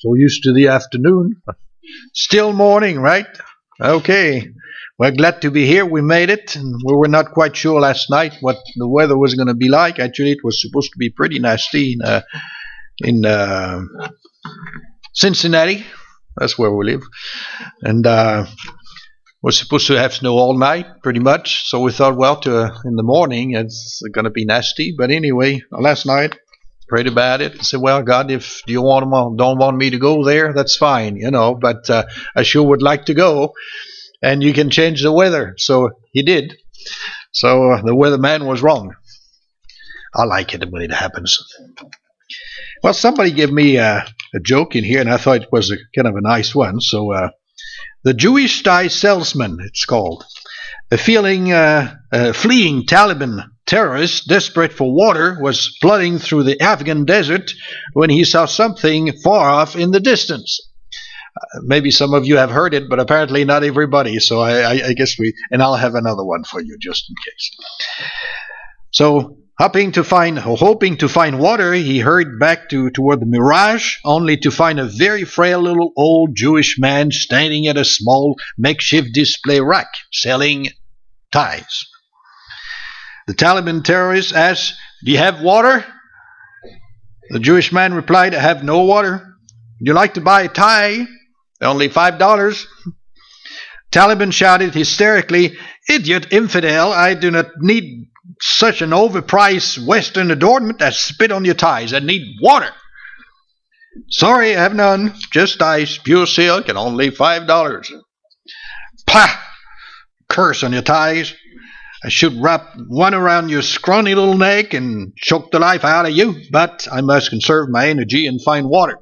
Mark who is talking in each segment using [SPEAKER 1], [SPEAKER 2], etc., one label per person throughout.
[SPEAKER 1] So used to the afternoon. Still morning, right? Okay. We're glad to be here. We made it. And we were not quite sure last night what the weather was going to be like. Actually, it was supposed to be pretty nasty in Cincinnati. That's where we live. And we're supposed to have snow all night, pretty much. So we thought, well, in the morning, it's going to be nasty. But anyway, last night, prayed about it. I said, well, God, if you don't want me to go there, that's fine, but I sure would like to go. And you can change the weather. So he did. So the weatherman was wrong. I like it when it happens. Well, somebody gave me a joke in here, and I thought it was kind of a nice one. So the Jewish tie salesman, it's called. A fleeing Taliban terrorist, desperate for water, was plodding through the Afghan desert when he saw something far off in the distance. Maybe some of you have heard it, but apparently not everybody. So I guess and I'll have another one for you just in case. So hoping to find water, he hurried back toward the mirage, only to find a very frail little old Jewish man standing at a small makeshift display rack selling ties. The Taliban terrorist asked, "Do you have water?" The Jewish man replied, "I have no water. Would you like to buy a tie? Only $5. Taliban shouted hysterically, "Idiot, infidel, I do not need such an overpriced Western adornment as spit on your ties. I need water." "Sorry, I have none. Just ties, pure silk, and only $5. "Pah! Curse on your ties. I should wrap one around your scrawny little neck and choke the life out of you, but I must conserve my energy and find water."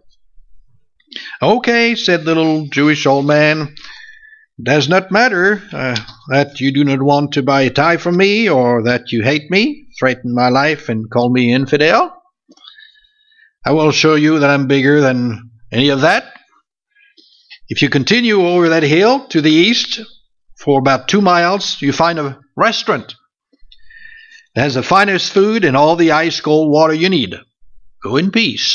[SPEAKER 1] "Okay," said the little Jewish old man. "Does not matter that you do not want to buy a tie from me, or that you hate me, threaten my life, and call me infidel. I will show you that I'm bigger than any of that. If you continue over that hill to the east for about 2 miles, you find a restaurant. It has the finest food and all the ice-cold water you need. Go in peace."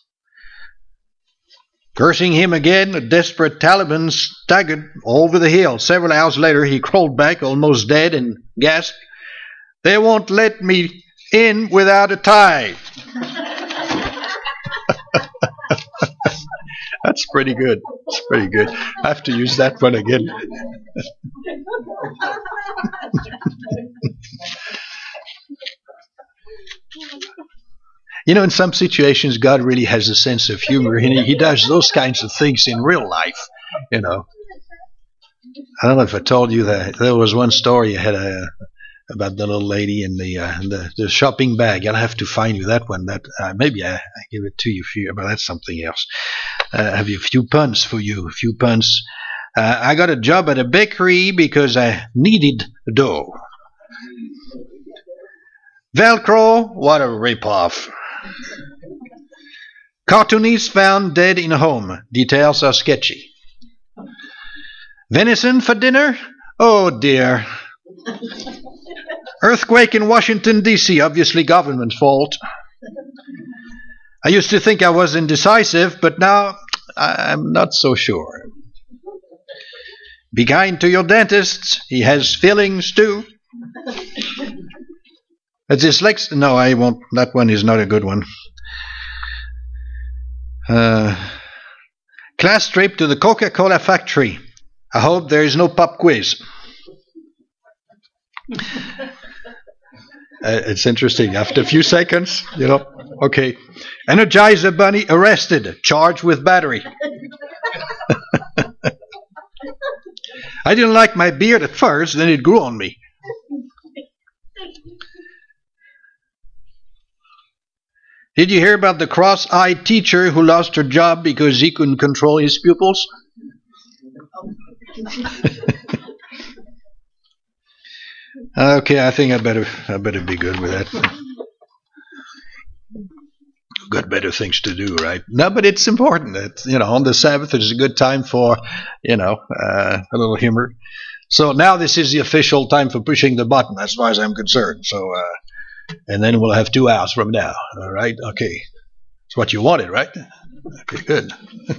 [SPEAKER 1] Cursing him again, the desperate Taliban staggered over the hill. Several hours later, he crawled back, almost dead, and gasped, "They won't let me in without a tie." That's pretty good. It's pretty good. I have to use that one again. In some situations, God really has a sense of humor, and he does those kinds of things in real life, I don't know if I told you that there was one story I had about the little lady in the shopping bag. I'll have to find you that one. That maybe I give it to you, but that's something else. I have a few puns for you. A few puns. I got a job at a bakery because I needed dough. Velcro, what a ripoff. Cartoonist found dead in home. Details are sketchy. Venison for dinner? Oh dear. Earthquake in Washington, D.C., obviously government's fault. I used to think I was indecisive, but now I'm not so sure. Be kind to your dentist. He has fillings too. No, I won't. That one is not a good one. Class trip to the Coca-Cola factory. I hope there is no pop quiz. It's interesting. After a few seconds, okay. Energizer Bunny arrested, charged with battery. I didn't like my beard at first, then it grew on me. Did you hear about the cross-eyed teacher who lost her job because he couldn't control his pupils? Okay, I think I better be good with that. Got better things to do, right? No, but it's important that on the Sabbath is a good time for a little humor. So now this is the official time for pushing the button, as far as I'm concerned. So and then we'll have 2 hours from now. All right, okay. It's what you wanted, right? Okay, good.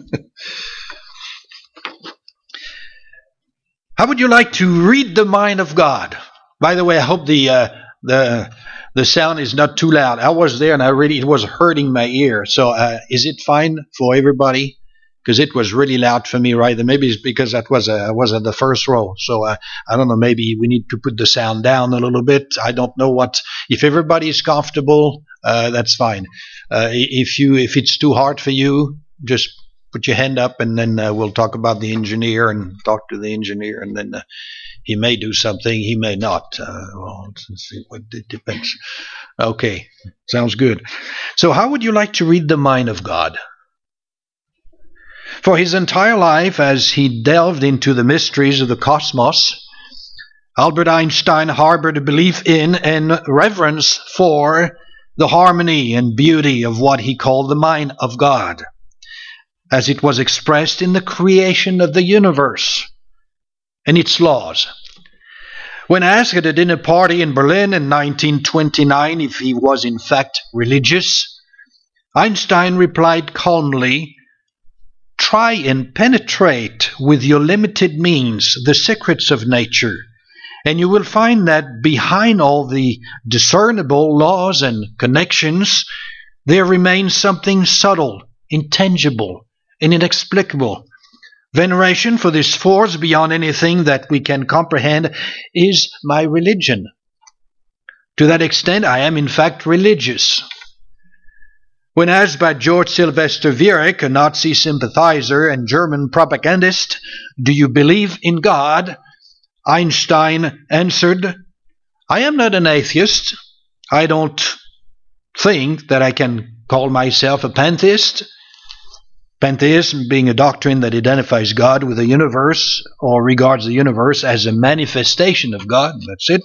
[SPEAKER 1] How would you like to read the mind of God? By the way, I hope the sound is not too loud. I was there and it was hurting my ear. So is it fine for everybody? Because it was really loud for me right there. Maybe it's because I was at the first row. So I don't know, maybe we need to put the sound down a little bit. I don't know if everybody is comfortable, that's fine. If it's too hard for you, just put your hand up and then we'll talk about the engineer and talk to the engineer, and then he may do something, he may not. Let's see, it depends. Okay, sounds good. So how would you like to read the mind of God? For his entire life, as he delved into the mysteries of the cosmos, Albert Einstein harbored a belief in and reverence for the harmony and beauty of what he called the mind of God, as it was expressed in the creation of the universe and its laws. When asked at a dinner party in Berlin in 1929 if he was in fact religious, Einstein replied calmly, "Try and penetrate with your limited means the secrets of nature, and you will find that behind all the discernible laws and connections, there remains something subtle, intangible, and inexplicable. Veneration for this force beyond anything that we can comprehend is my religion. To that extent, I am in fact religious." When asked by George Sylvester Viereck, a Nazi sympathizer and German propagandist, "Do you believe in God?" Einstein answered, "I am not an atheist. I don't think that I can call myself a pantheist." Pantheism being a doctrine that identifies God with the universe or regards the universe as a manifestation of God. That's it.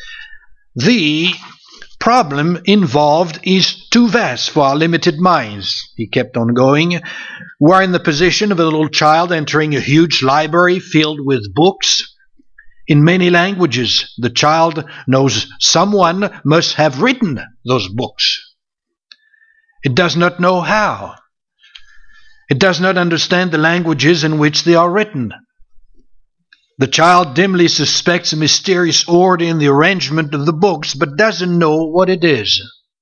[SPEAKER 1] "The problem involved is too vast for our limited minds," he kept on going. "We are in the position of a little child entering a huge library filled with books in many languages. The child knows someone must have written those books. It does not know how. It does not understand the languages in which they are written. The child dimly suspects a mysterious order in the arrangement of the books, but doesn't know what it is.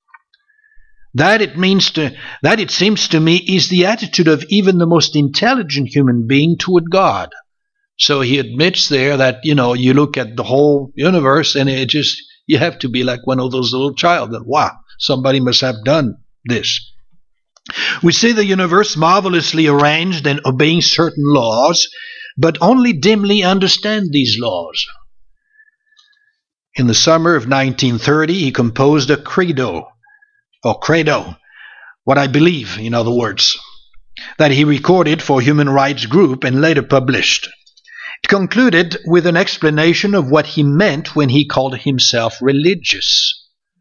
[SPEAKER 1] That it seems to me, is the attitude of even the most intelligent human being toward God." So he admits there that, you look at the whole universe and you have to be like one of those little child that, wow, somebody must have done this. We see the universe marvelously arranged and obeying certain laws, but only dimly understand these laws. In the summer of 1930, he composed a credo, what I believe, in other words, that he recorded for a human rights group and later published. It concluded with an explanation of what he meant when he called himself religious.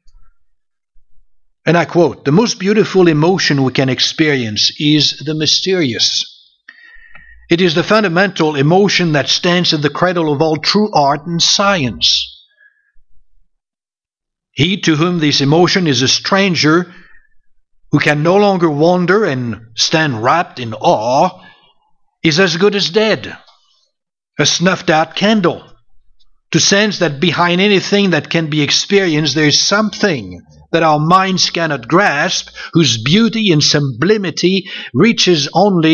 [SPEAKER 1] And I quote, "The most beautiful emotion we can experience is the mysterious. It is the fundamental emotion that stands at the cradle of all true art and science. He to whom this emotion is a stranger, who can no longer wonder and stand wrapped in awe, is as good as dead, a snuffed-out candle, to sense that behind anything that can be experienced there is something that our minds cannot grasp, whose beauty and sublimity reaches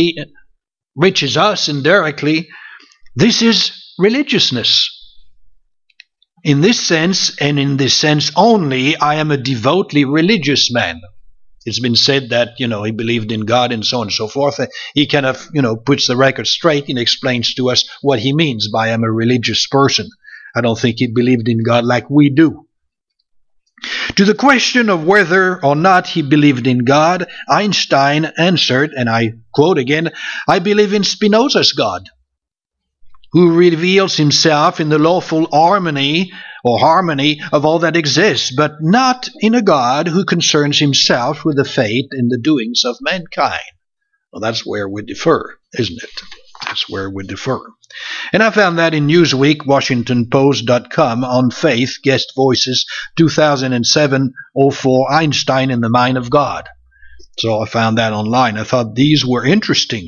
[SPEAKER 1] us indirectly. This is religiousness. In this sense, and in this sense only, I am a devoutly religious man." It's been said that, he believed in God and so on and so forth. He kind of, puts the record straight and explains to us what he means by "I'm a religious person." I don't think he believed in God like we do. To the question of whether or not he believed in God, Einstein answered, and I quote again, "I believe in Spinoza's God, who reveals himself in the lawful harmony of all that exists, but not in a God who concerns himself with the fate and the doings of mankind." Well, that's where we differ, isn't it? That's where we differ. And I found that in Newsweek, WashingtonPost.com, on Faith, Guest Voices, 2007-04, Einstein and the Mind of God. So I found that online. I thought these were interesting.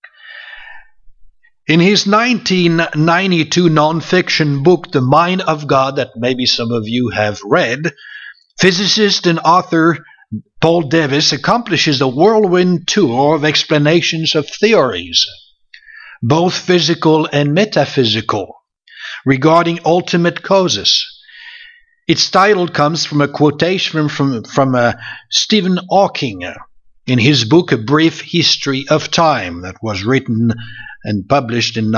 [SPEAKER 1] In his 1992 nonfiction book, The Mind of God, that maybe some of you have read, physicist and author Paul Davies accomplishes a whirlwind tour of explanations of theories, both physical and metaphysical, regarding ultimate causes. Its title comes from a quotation from Stephen Hawking in his book A Brief History of Time, that was written and published in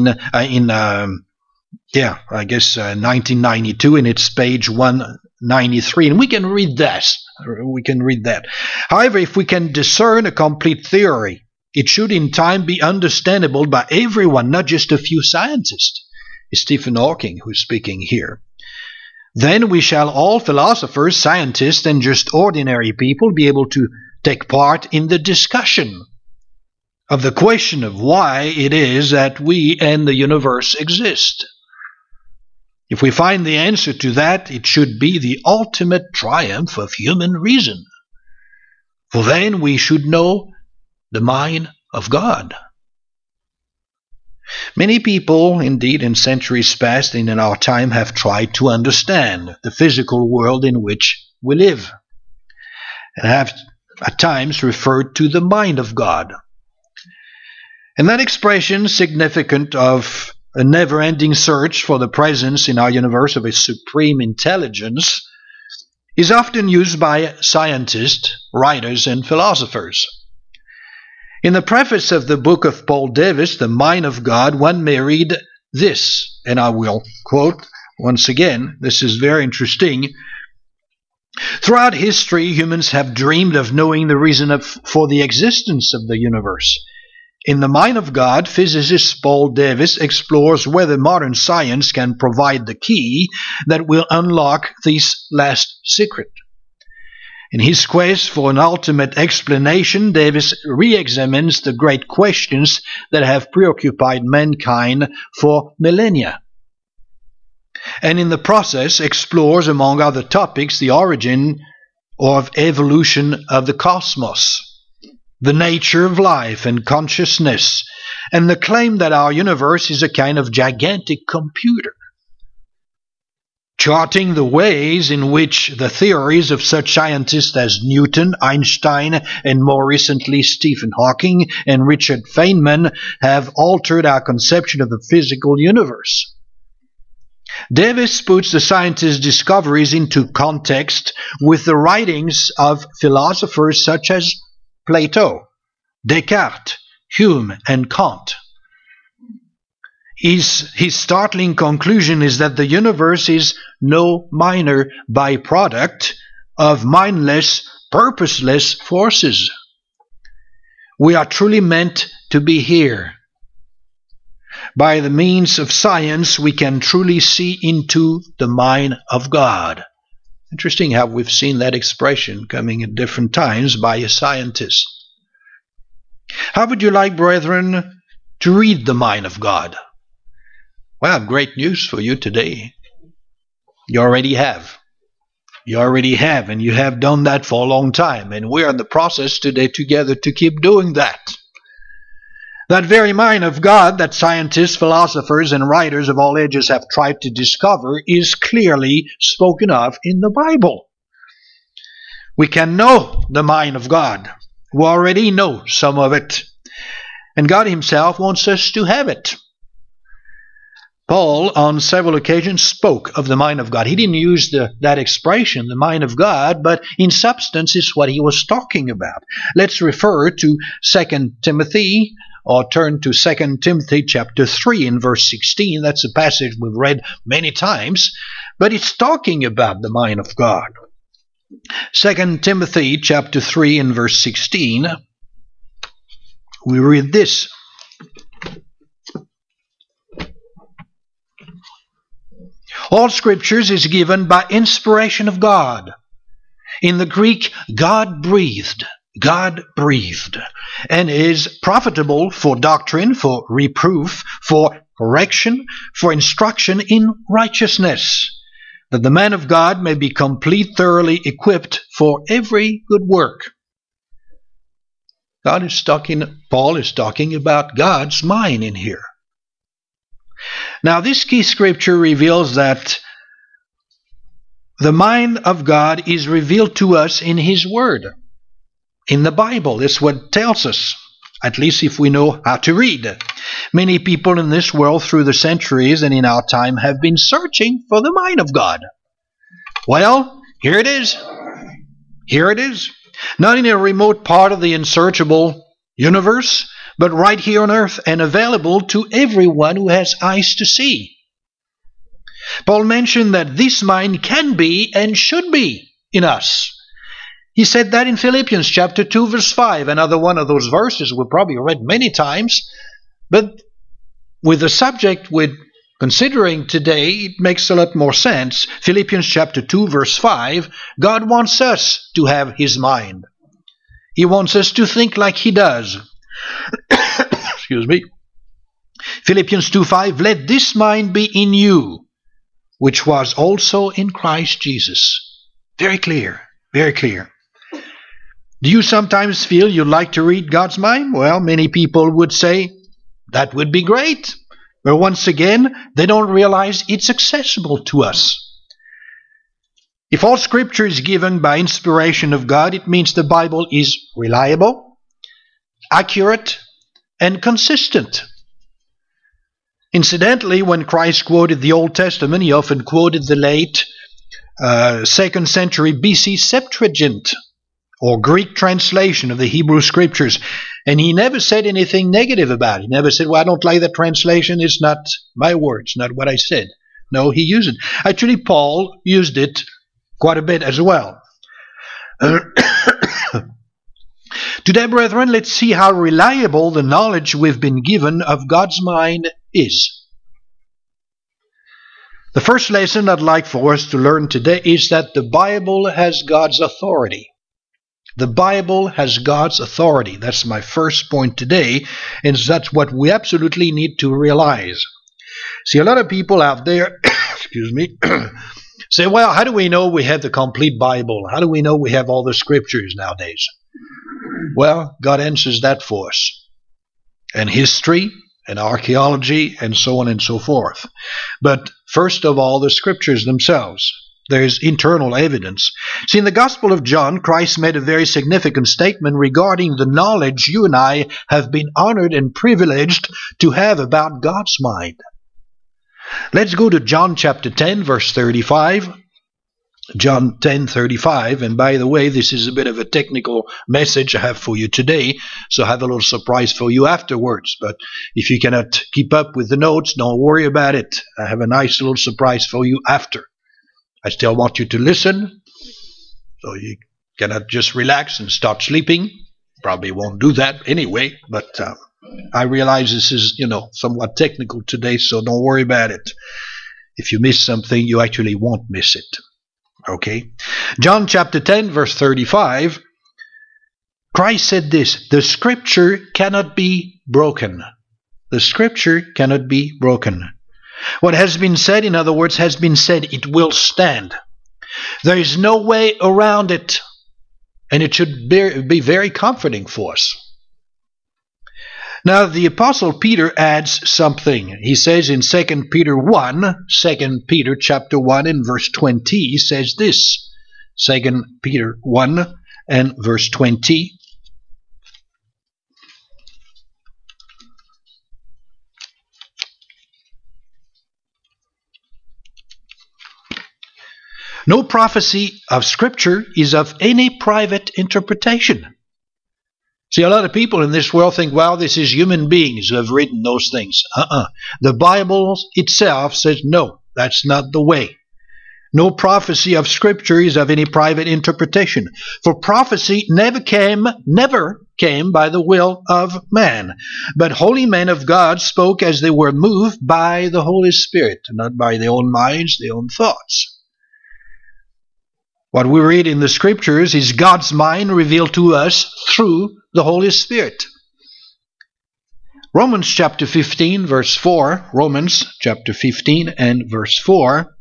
[SPEAKER 1] 1992, and it's page 193, and we can read that. However, if we can discern a complete theory, it should in time be understandable by everyone, not just a few scientists. It's Stephen Hawking who's speaking here. Then we shall all philosophers, scientists, and just ordinary people be able to take part in the discussion of the question of why it is that we and the universe exist. If we find the answer to that, it should be the ultimate triumph of human reason. For then we should know the mind of God. Many people, indeed, in centuries past and in our time, have tried to understand the physical world in which we live, and have at times referred to the mind of God. And that expression, significant of a never-ending search for the presence in our universe of a supreme intelligence, is often used by scientists, writers, and philosophers. In the preface of the book of Paul Davies, The Mind of God, one may read this, and I will quote once again. This is very interesting. Throughout history, humans have dreamed of knowing the reason for the existence of the universe. In The Mind of God, physicist Paul Davies explores whether modern science can provide the key that will unlock this last secret. In his quest for an ultimate explanation, Davies re-examines the great questions that have preoccupied mankind for millennia, and in the process explores, among other topics, the origin of evolution of the cosmos, the nature of life and consciousness, and the claim that our universe is a kind of gigantic computer, charting the ways in which the theories of such scientists as Newton, Einstein, and more recently Stephen Hawking and Richard Feynman have altered our conception of the physical universe. Davies puts the scientists' discoveries into context with the writings of philosophers such as Plato, Descartes, Hume, and Kant. His startling conclusion is that the universe is no minor byproduct of mindless, purposeless forces. We are truly meant to be here. By the means of science, we can truly see into the mind of God. Interesting how we've seen that expression coming at different times by a scientist. How would you like, brethren, to read the mind of God? Well, great news for you today. You already have. You already have, and you have done that for a long time. And we're in the process today together to keep doing that. That very mind of God that scientists, philosophers, and writers of all ages have tried to discover is clearly spoken of in the Bible. We can know the mind of God. We already know some of it. And God Himself wants us to have it. Paul, on several occasions, spoke of the mind of God. He didn't use that expression, the mind of God, but in substance is what he was talking about. Let's refer to 2 Timothy, or turn to 2 Timothy chapter 3 in verse 16. That's a passage we've read many times, but it's talking about the mind of God. 2 Timothy chapter 3 in verse 16, we read this. All scriptures is given by inspiration of God. In the Greek, God breathed, and is profitable for doctrine, for reproof, for correction, for instruction in righteousness, that the man of God may be complete, thoroughly equipped for every good work. Paul is talking about God's mind in here. Now, this key scripture reveals that the mind of God is revealed to us in His Word, in the Bible. It's what it tells us, at least if we know how to read. Many people in this world through the centuries and in our time have been searching for the mind of God. Well, here it is. Here it is. Not in a remote part of the unsearchable universe, but right here on earth and available to everyone who has eyes to see. Paul mentioned that this mind can be and should be in us. He said that in Philippians chapter 2, verse 5. Another one of those verses we probably read many times. But with the subject we're considering today, it makes a lot more sense. Philippians chapter 2, verse 5. God wants us to have His mind. He wants us to think like He does. Excuse me. Philippians 2:5. Let this mind be in you, which was also in Christ Jesus. Very clear. Very clear. Do you sometimes feel you'd like to read God's mind? Well, many people would say that would be great. But once again, they don't realize it's accessible to us. If all Scripture is given by inspiration of God, it means the Bible is reliable, accurate, and consistent. Incidentally, when Christ quoted the Old Testament, He often quoted the late 2nd century BC Septuagint, or Greek translation of the Hebrew Scriptures. And He never said anything negative about it. He never said, well, I don't like that translation. It's not my words, not what I said. No, He used it. Actually, Paul used it quite a bit as well. Today, brethren, let's see how reliable the knowledge we've been given of God's mind is. The first lesson I'd like for us to learn today is that the Bible has God's authority. The Bible has God's authority. That's my first point today, and that's what we absolutely need to realize. See, a lot of people out there, excuse me, say, well, how do we know we have the complete Bible? How do we know we have all the Scriptures nowadays? Well, God answers that for us. And history, and archaeology, and so on and so forth. But first of all, the Scriptures themselves. There's internal evidence. See, in the Gospel of John, Christ made a very significant statement regarding the knowledge you and I have been honored and privileged to have about God's mind. Let's go to John chapter 10, verse 35. John 10:35. And by the way, this is a bit of a technical message I have for you today, so I have a little surprise for you afterwards. But if you cannot keep up with the notes, don't worry about it. I have a nice little surprise for you after. I still want you to listen, so you cannot just relax and start sleeping. Probably won't do that anyway, but I realize this is, somewhat technical today, so don't worry about it. If you miss something, you actually won't miss it. Okay? John chapter 10, verse 35, Christ said this, the Scripture cannot be broken. The Scripture cannot be broken. What has been said, in other words, has been said, it will stand. There is no way around it, and it should be very comforting for us. Now, the Apostle Peter adds something. He says in 2 Peter 1, 2 Peter chapter 1 and verse 20, he says this, 2 Peter 1 and verse 20, no prophecy of Scripture is of any private interpretation. See, a lot of people in this world think, well, this is human beings who have written those things. The Bible itself says, no, that's not the way. No prophecy of Scripture is of any private interpretation. For prophecy never came by the will of man. But holy men of God spoke as they were moved by the Holy Spirit, not by their own minds, their own thoughts. What we read in the Scriptures is God's mind revealed to us through the Holy Spirit. Romans chapter 15, verse 4. Romans chapter 15 and verse 4.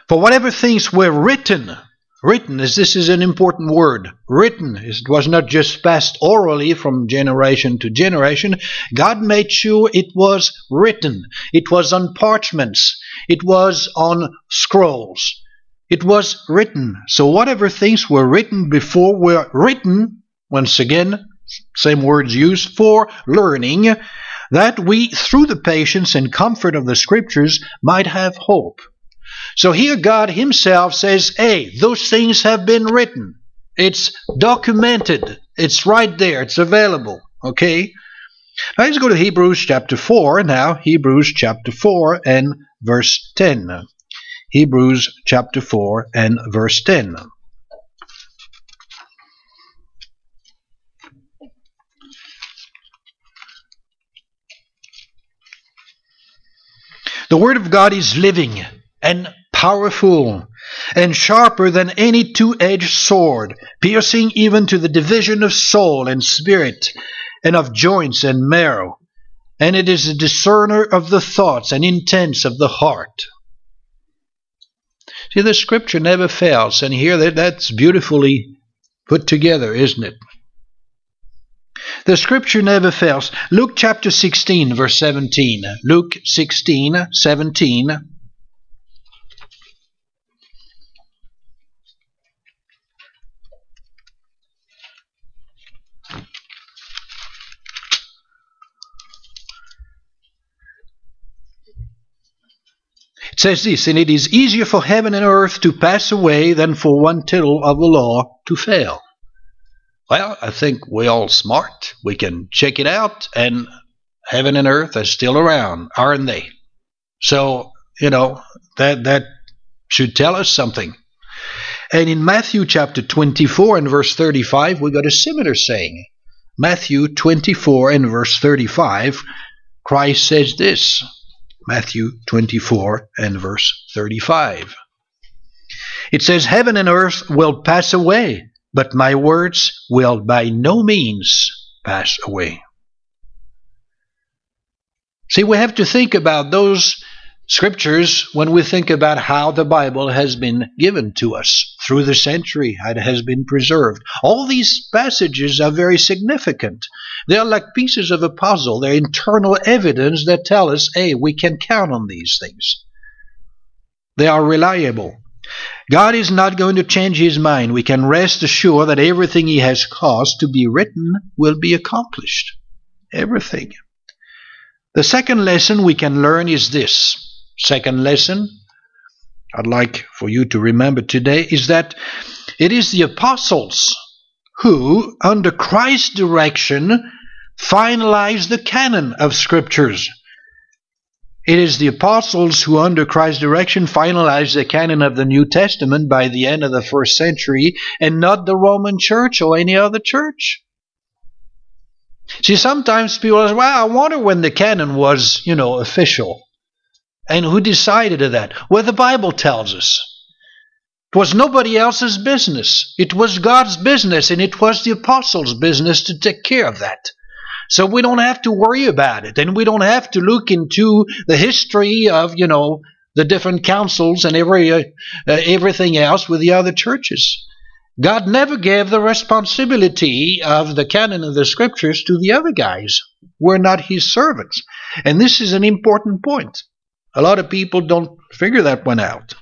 [SPEAKER 1] For whatever things were written, this is an important word, written. It was not just passed orally from generation to generation. God made sure it was written. It was on parchments. It was on scrolls. It was written. So whatever things were written before were written, once again, same words used, for learning, that we, through the patience and comfort of the Scriptures, might have hope. So here God himself says, hey, those things have been written. It's documented. It's right there. It's available. Okay? Now let's go to Hebrews chapter 4 now. Hebrews chapter 4 and verse 10. Hebrews chapter 4 and verse 10. The Word of God is living and powerful, and sharper than any two-edged sword, piercing even to the division of soul and spirit, and of joints and marrow. And it is a discerner of the thoughts and intents of the heart. See, the Scripture never fails, and here that's beautifully put together, isn't it? The Scripture never fails. Luke chapter 16, verse 17. Luke 16, 17. It says this, and it is easier for heaven and earth to pass away than for one tittle of the law to fail. Well, I think we're all smart. We can check it out, and heaven and earth are still around, aren't they? So, that should tell us something. And in Matthew chapter 24 and verse 35, we got a similar saying. Matthew 24 and verse 35, Christ says this. Matthew 24 and verse 35. It says, heaven and earth will pass away, but my words will by no means pass away. See, we have to think about those Scriptures when we think about how the Bible has been given to us through the century, how it has been preserved. All these passages are very significant. They are like pieces of a puzzle. They're internal evidence that tell us, hey, we can count on these things. They are reliable. God is not going to change His mind. We can rest assured that everything He has caused to be written will be accomplished. Everything. The second lesson we can learn is this. Second lesson I'd like for you to remember today is that it is the apostles who, under Christ's direction, finalized the canon of Scriptures. It is the apostles who, under Christ's direction, finalized the canon of the New Testament by the end of the first century, and not the Roman Church or any other church. See, sometimes people say, well, I wonder when the canon was, official. And who decided that? Well, the Bible tells us. It was nobody else's business. It was God's business, and it was the apostles' business to take care of that. So we don't have to worry about it, and we don't have to look into the history of, the different councils and everything else with the other churches. God never gave the responsibility of the canon of the Scriptures to the other guys. We're not His servants. And this is an important point. A lot of people don't figure that one out.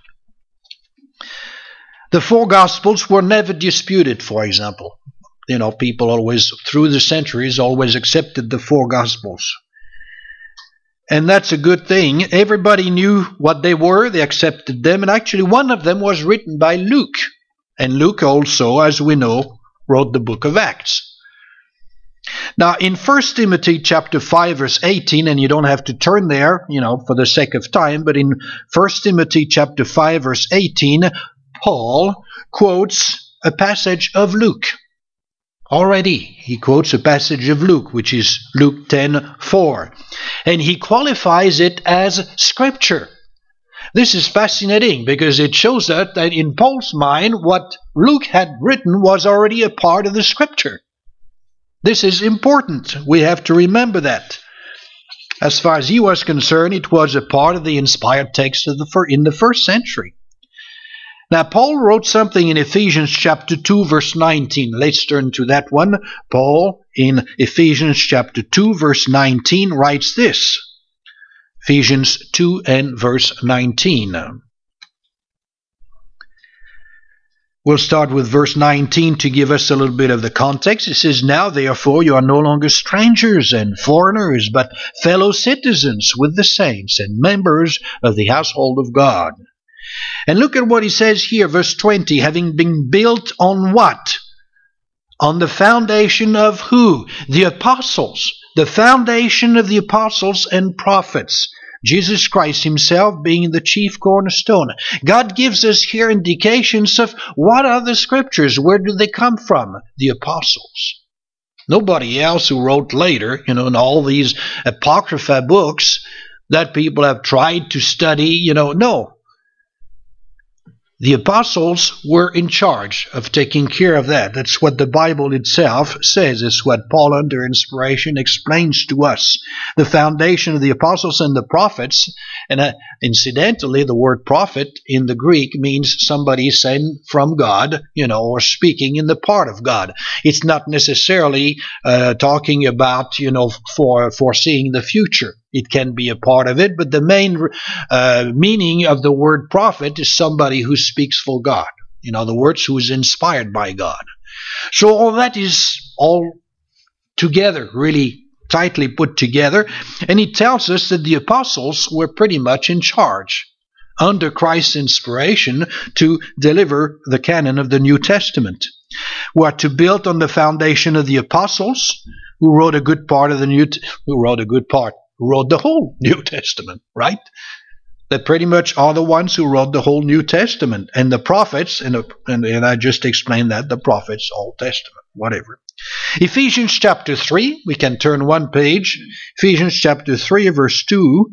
[SPEAKER 1] The four Gospels were never disputed, for example. People always, through the centuries, always accepted the four Gospels. And that's a good thing. Everybody knew what they were. They accepted them. And actually, one of them was written by Luke. And Luke also, as we know, wrote the book of Acts. Now, in 1 Timothy chapter 5, verse 18, and you don't have to turn there, for the sake of time, but in 1 Timothy chapter 5, verse 18, Paul quotes a passage of Luke. Already, he quotes a passage of Luke, which is Luke 10:4. And he qualifies it as Scripture. This is fascinating because it shows us that in Paul's mind, what Luke had written was already a part of the Scripture. This is important. We have to remember that. As far as he was concerned, it was a part of the inspired text in the first century. Now, Paul wrote something in Ephesians chapter 2, verse 19. Let's turn to that one. Paul, in Ephesians chapter 2, verse 19, writes this. Ephesians 2 and verse 19. We'll start with verse 19 to give us a little bit of the context. It says, "Now therefore you are no longer strangers and foreigners, but fellow citizens with the saints and members of the household of God." And look at what he says here, verse 20, having been built on what? On the foundation of who? The apostles. The foundation of the apostles and prophets. Jesus Christ himself being the chief cornerstone. God gives us here indications of what are the scriptures. Where do they come from? The apostles. Nobody else who wrote later, in all these apocrypha books that people have tried to study, no. The apostles were in charge of taking care of that. That's what the Bible itself says. It's what Paul, under inspiration, explains to us. The foundation of the apostles and the prophets, and incidentally, the word prophet in the Greek means somebody sent from God, or speaking in the part of God. It's not necessarily talking about, for foreseeing the future. It can be a part of it, but the main meaning of the word prophet is somebody who speaks for God. In other words, who is inspired by God. So all that is all together, really tightly put together. And it tells us that the apostles were pretty much in charge, under Christ's inspiration, to deliver the canon of the New Testament. We are to build on the foundation of the apostles, who wrote a good part of the who wrote the whole New Testament, right? They pretty much are the ones who wrote the whole New Testament. And the prophets, and I just explained that, the prophets, Old Testament, whatever. Ephesians chapter 3, we can turn one page. Ephesians chapter 3, verse 2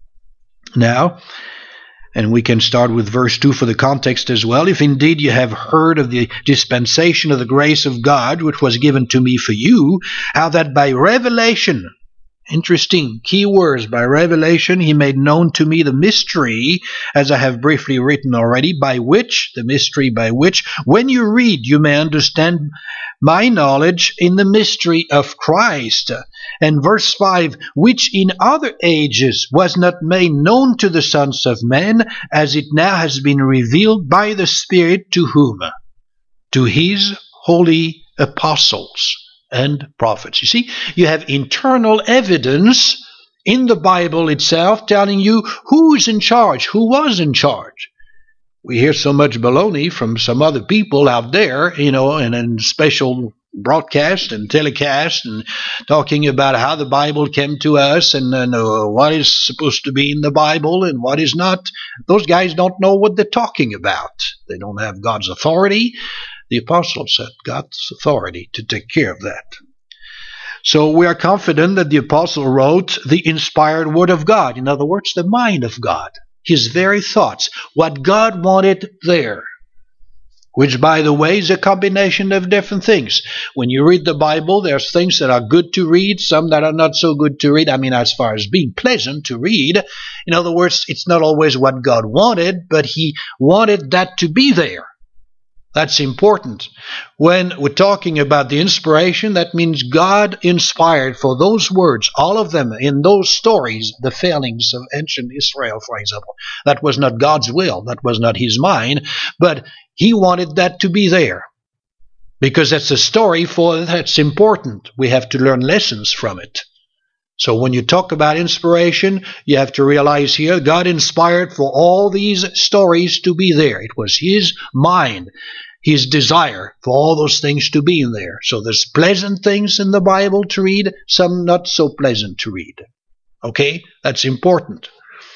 [SPEAKER 1] now. And we can start with verse 2 for the context as well. "If indeed you have heard of the dispensation of the grace of God, which was given to me for you, how that by revelation," interesting key words, "by revelation he made known to me the mystery, as I have briefly written already, the mystery by which, when you read, you may understand my knowledge in the mystery of Christ." And verse 5, "which in other ages was not made known to the sons of men, as it now has been revealed by the Spirit to whom? To his holy apostles and prophets." You see, you have internal evidence in the Bible itself telling you who is in charge, who was in charge. We hear so much baloney from some other people out there, and in special broadcast and telecast, and talking about how the Bible came to us, and what is supposed to be in the Bible and what is not. Those guys don't know what they're talking about. They don't have God's authority. The apostles had God's authority to take care of that. So we are confident that the apostle wrote the inspired word of God. In other words, the mind of God. His very thoughts. What God wanted there. Which, by the way, is a combination of different things. When you read the Bible, there's things that are good to read, some that are not so good to read. I mean, as far as being pleasant to read. In other words, it's not always what God wanted, but He wanted that to be there. That's important. When we're talking about the inspiration, that means God inspired for those words, all of them in those stories, the failings of ancient Israel, for example. That was not God's will. That was not His mind. But He wanted that to be there. Because that's a story that's important. We have to learn lessons from it. So when you talk about inspiration, you have to realize here, God inspired for all these stories to be there. It was His mind, His desire for all those things to be in there. So there's pleasant things in the Bible to read, some not so pleasant to read. Okay? That's important.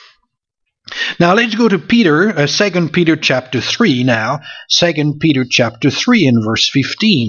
[SPEAKER 1] Now let's go to Peter, 2 Peter chapter 3 now. 2 Peter chapter 3 in verse 15.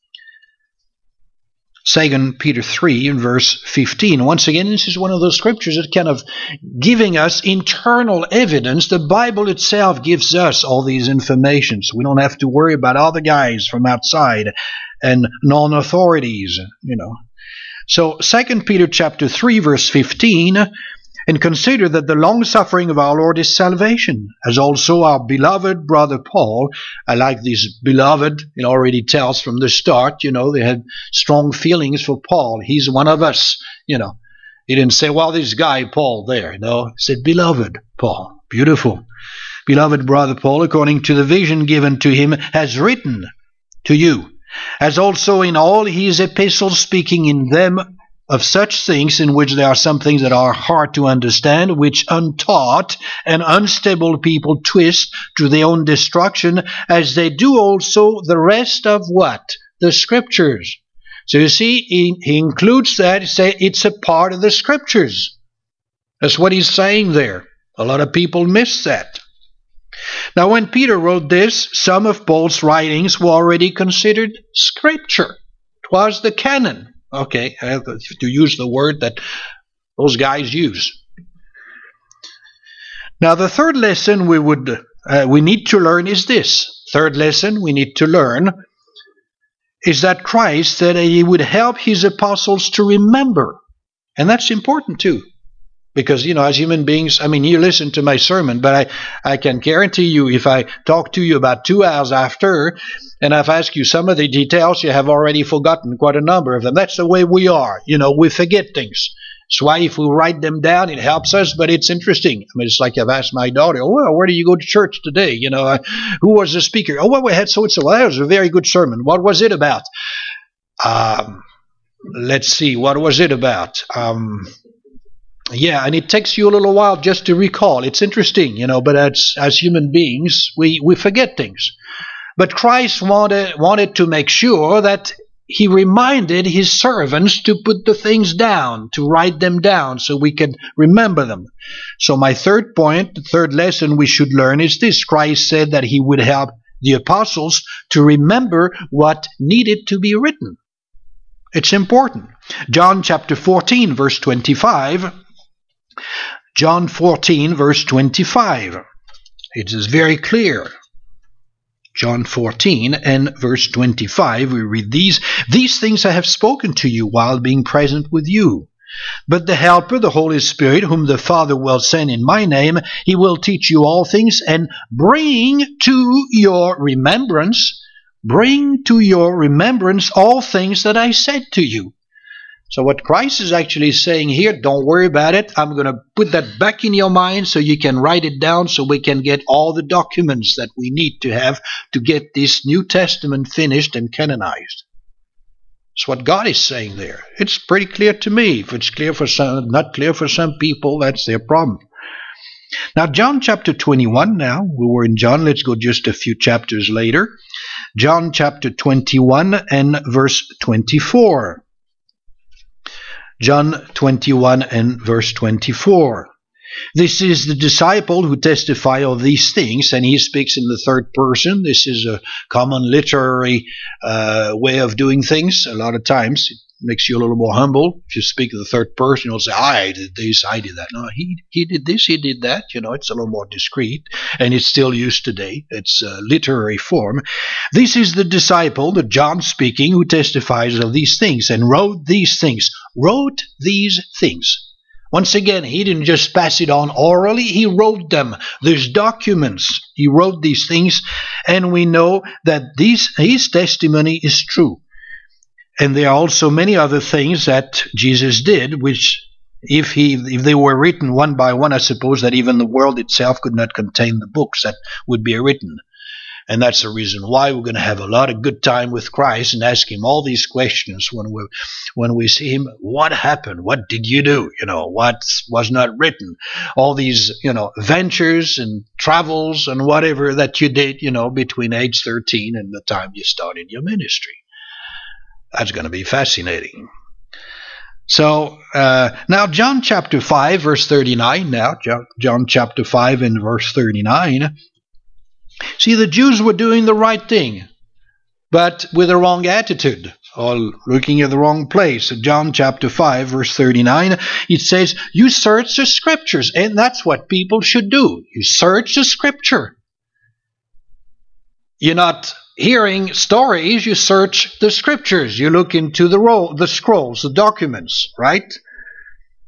[SPEAKER 1] 2 Peter 3 in verse 15. Once again, this is one of those scriptures that kind of giving us internal evidence. The Bible itself gives us all these informations. We don't have to worry about other guys from outside and non-authorities, So 2 Peter chapter 3 verse 15, And consider that the long-suffering of our Lord is salvation, as also our beloved brother Paul. I like this beloved. It already tells from the start, they had strong feelings for Paul. He's one of us, He didn't say, well, this guy Paul there, He said, beloved Paul. Beautiful. Beloved brother Paul, according to the vision given to him, has written to you, as also in all his epistles, speaking in them of such things in which there are some things that are hard to understand, which untaught and unstable people twist to their own destruction, as they do also the rest of what? The Scriptures. So you see, he includes that. He say it's a part of the Scriptures. That's what he's saying there. A lot of people miss that. Now, when Peter wrote this, some of Paul's writings were already considered Scripture. It was the canon. Okay, I have to use the word that those guys use. Now, the third lesson we need to learn is this. Third lesson we need to learn is that Christ said that he would help his apostles to remember. And that's important too. Because, as human beings, you listen to my sermon, but I can guarantee you if I talk to you about 2 hours after, and I've asked you some of the details, you have already forgotten quite a number of them. That's the way we are. We forget things. That's why if we write them down, it helps us, but it's interesting. It's like I've asked my daughter, well, where do you go to church today? Who was the speaker? Oh, well, we had so-and-so. Well, that was a very good sermon. What was it about? Let's see. What was it about? Yeah, and it takes you a little while just to recall. It's interesting, but as human beings, we forget things. But Christ wanted to make sure that he reminded his servants to put the things down, to write them down so we can remember them. So my third point, the third lesson we should learn is this. Christ said that he would help the apostles to remember what needed to be written. It's important. John chapter 14, verse 25. John 14, verse 25. It is very clear. John 14 and verse 25, we read these things I have spoken to you while being present with you. But the Helper, the Holy Spirit, whom the Father will send in my name, he will teach you all things and bring to your remembrance all things that I said to you. So what Christ is actually saying here, don't worry about it. I'm going to put that back in your mind so you can write it down so we can get all the documents that we need to have to get this New Testament finished and canonized. That's what God is saying there. It's pretty clear to me. If it's clear for some, not clear for some people, that's their problem. Now, John chapter 21 now. We were in John. Let's go just a few chapters later. John chapter 21 and verse 24. John 21 and verse 24. This is the disciple who testifies of these things, and he speaks in the third person. This is a common literary way of doing things. A lot of times it makes you a little more humble. If you speak in the third person, you'll say, I did this, I did that. No, he did this, he did that. It's a little more discreet, and it's still used today. It's a literary form. This is the disciple, the John speaking, who testifies of these things and wrote these things. Wrote these things. Once again, he didn't just pass it on orally, he wrote them. There's documents. He wrote these things, and we know that his testimony is true. And there are also many other things that Jesus did, which if they were written one by one, I suppose that even the world itself could not contain the books that would be written. And that's the reason why we're going to have a lot of good time with Christ and ask him all these questions when we see him. What happened? What did you do? What was not written? All these, ventures and travels and whatever that you did, between age 13 and the time you started your ministry. That's going to be fascinating. So now John chapter 5, verse 39. Now John chapter 5 and verse 39. See, the Jews were doing the right thing, but with the wrong attitude, or looking at the wrong place. So John chapter 5, verse 39, it says, you search the Scriptures, and that's what people should do. You search the Scripture. You're not hearing stories, you search the Scriptures. You look into the scrolls, the documents, right?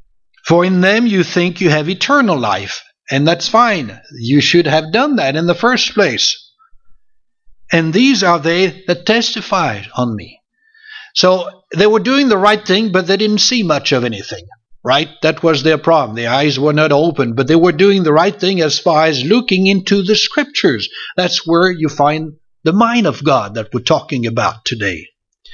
[SPEAKER 1] For in them you think you have eternal life. And that's fine. You should have done that in the first place. And these are they that testify on me. So they were doing the right thing, but they didn't see much of anything. Right? That was their problem. Their eyes were not open, but they were doing the right thing as far as looking into the Scriptures. That's where you find the mind of God that we're talking about today.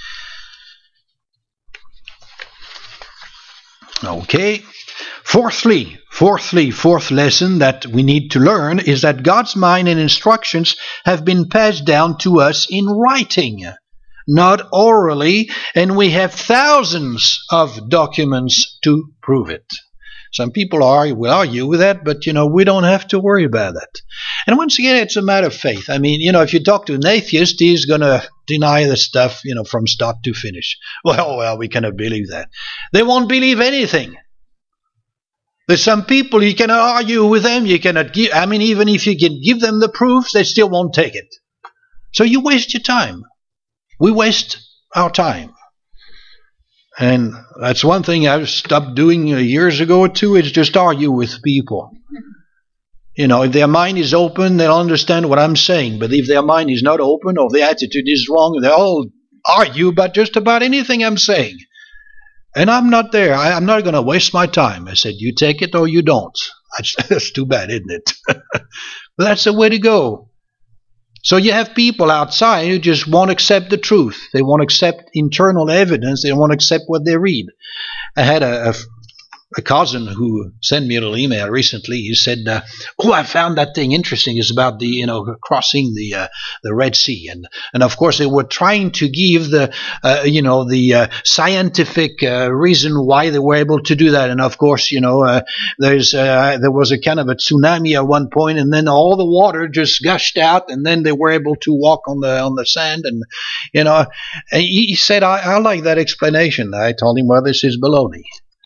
[SPEAKER 1] Okay. Fourth lesson that we need to learn is that God's mind and instructions have been passed down to us in writing, not orally, and we have thousands of documents to prove it. Some people will argue with that, but we don't have to worry about that. And once again, it's a matter of faith. I mean, if you talk to an atheist, he's going to deny the stuff, from start to finish. Well, we cannot believe that. They won't believe anything. There's some people you cannot argue with them. You cannot give. I mean, even if you can give them the proofs, they still won't take it. So you waste your time. We waste our time. And that's one thing I've stopped doing years ago too, is just argue with people. If their mind is open, they'll understand what I'm saying. But if their mind is not open or their attitude is wrong, they'll argue about just about anything I'm saying. And I'm not there. I'm not going to waste my time. I said, you take it or you don't. That's too bad, isn't it? But that's the way to go. So you have people outside who just won't accept the truth. They won't accept internal evidence. They won't accept what they read. I had a cousin who sent me a little email recently. He said, I found that thing interesting. It's about the, crossing the Red Sea. And of course, they were trying to give the scientific reason why they were able to do that. And of course, there was a kind of a tsunami at one point, and then all the water just gushed out, and then they were able to walk on the sand. And, he said, I like that explanation. I told him, well, this is baloney.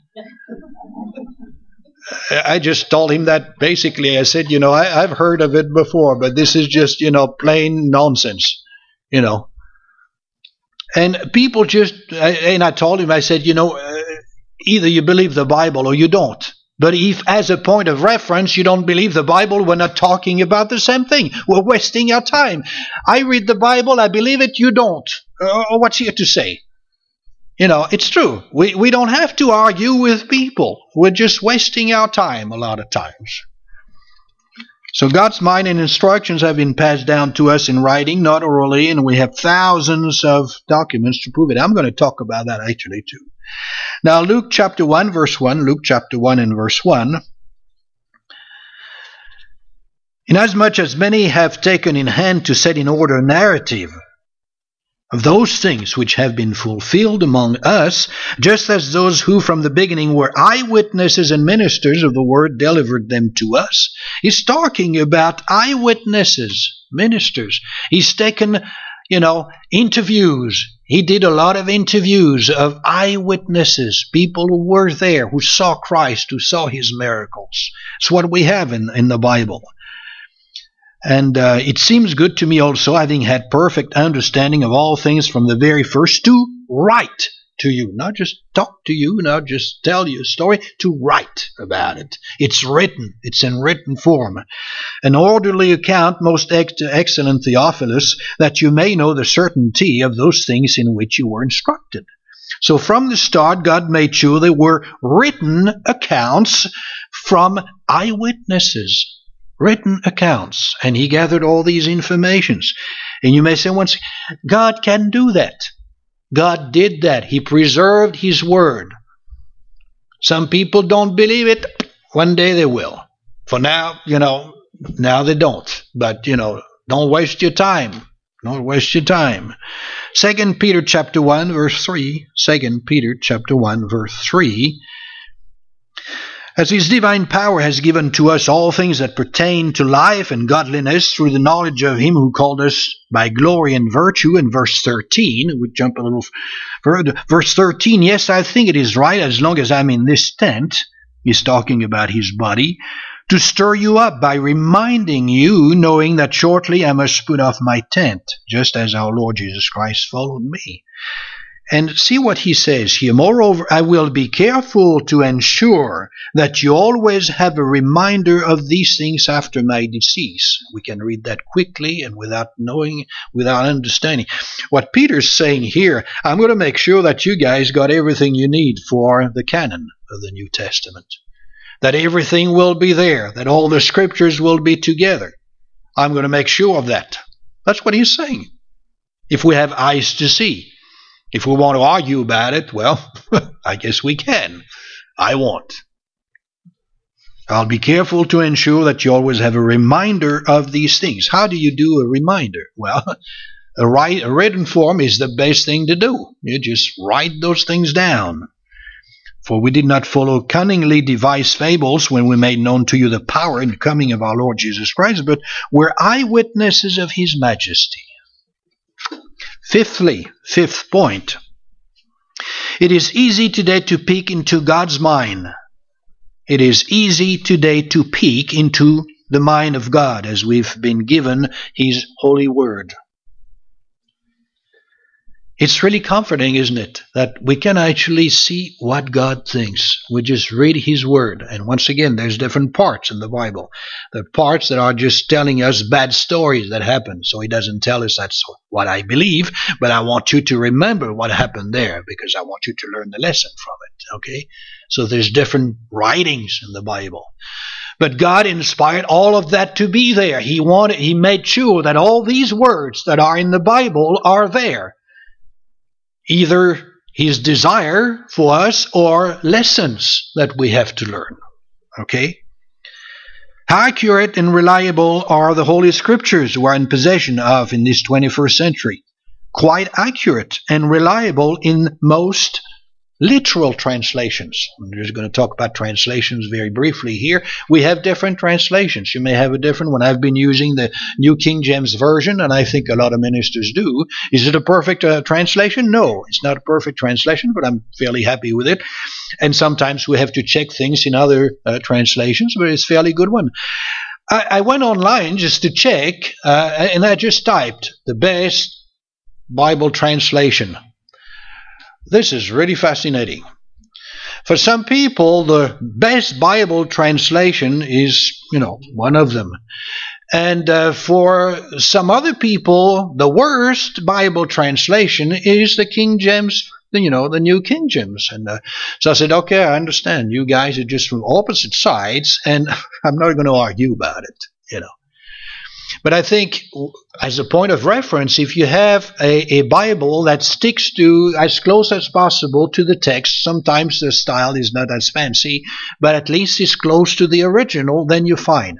[SPEAKER 1] I just told him that basically. I said, I've heard of it before, but this is just, plain nonsense, And people and I told him, I said, either you believe the Bible or you don't. But if as a point of reference you don't believe the Bible, we're not talking about the same thing. We're wasting our time. I read the Bible, I believe it, you don't. What's here to say? It's true. We don't have to argue with people. We're just wasting our time a lot of times. So God's mind and instructions have been passed down to us in writing, not orally, and we have thousands of documents to prove it. I'm going to talk about that actually too. Now Luke chapter 1 verse 1, Luke chapter 1 and verse 1. Inasmuch as many have taken in hand to set in order a narrative of those things which have been fulfilled among us, just as those who from the beginning were eyewitnesses and ministers of the word delivered them to us. He's talking about eyewitnesses, ministers. He's taken, interviews. He did a lot of interviews of eyewitnesses, people who were there, who saw Christ, who saw his miracles. It's what we have in the Bible. And it seems good to me also, having had perfect understanding of all things from the very first, to write to you. Not just talk to you, not just tell you a story, to write about it. It's written. It's in written form. An orderly account, most excellent Theophilus, that you may know the certainty of those things in which you were instructed. So from the start, God made sure there were written accounts from eyewitnesses. Written accounts, and he gathered all these informations. And you may say once, God can do that. God did that. He preserved his word. Some people don't believe it. One day they will. For now, now they don't. But, don't waste your time. Don't waste your time. 2 Peter chapter 1 verse 3. 2 Peter chapter 1 verse 3. As his divine power has given to us all things that pertain to life and godliness through the knowledge of him who called us by glory and virtue. In verse 13, we jump a little further. Verse 13, yes, I think it is right, as long as I'm in this tent, he's talking about his body, to stir you up by reminding you, knowing that shortly I must put off my tent, just as our Lord Jesus Christ followed me. And see what he says here. Moreover, I will be careful to ensure that you always have a reminder of these things after my decease. We can read that quickly and without knowing, without understanding. What Peter's saying here, I'm going to make sure that you guys got everything you need for the canon of the New Testament. That everything will be there, that all the scriptures will be together. I'm going to make sure of that. That's what he's saying. If we have eyes to see. If we want to argue about it, well, I guess we can. I won't. I'll be careful to ensure that you always have a reminder of these things. How do you do a reminder? Well, a written form is the best thing to do. You just write those things down. For we did not follow cunningly devised fables when we made known to you the power and coming of our Lord Jesus Christ, but were eyewitnesses of his majesty. Fifthly, fifth point, it is easy today to peek into God's mind. It is easy today to peek into the mind of God as we've been given his holy word. It's really comforting, isn't it, that we can actually see what God thinks. We just read his word. And once again, there's different parts in the Bible. There are parts that are just telling us bad stories that happen. So he doesn't tell us that's what I believe, but I want you to remember what happened there because I want you to learn the lesson from it. Okay? So there's different writings in the Bible. But God inspired all of that to be there. He made sure that all these words that are in the Bible are there. Either his desire for us or lessons that we have to learn. Okay? How accurate and reliable are the Holy Scriptures we are in possession of in this 21st century? Quite accurate and reliable in most literal translations. I'm just going to talk about translations very briefly here. We have different translations. You may have a different one. I've been using the New King James Version, and I think a lot of ministers do. Is it a perfect translation? No, it's not a perfect translation, but I'm fairly happy with it. And sometimes we have to check things in other translations, but it's a fairly good one. I went online just to check, and I just typed the best Bible translation. This is really fascinating. For some people, the best Bible translation is, one of them. And for some other people, the worst Bible translation is the King James, the New King James. And so I said, okay, I understand. You guys are just from opposite sides, and I'm not going to argue about it, But I think, as a point of reference, if you have a Bible that sticks to as close as possible to the text, sometimes the style is not as fancy, but at least it's close to the original, then you're fine.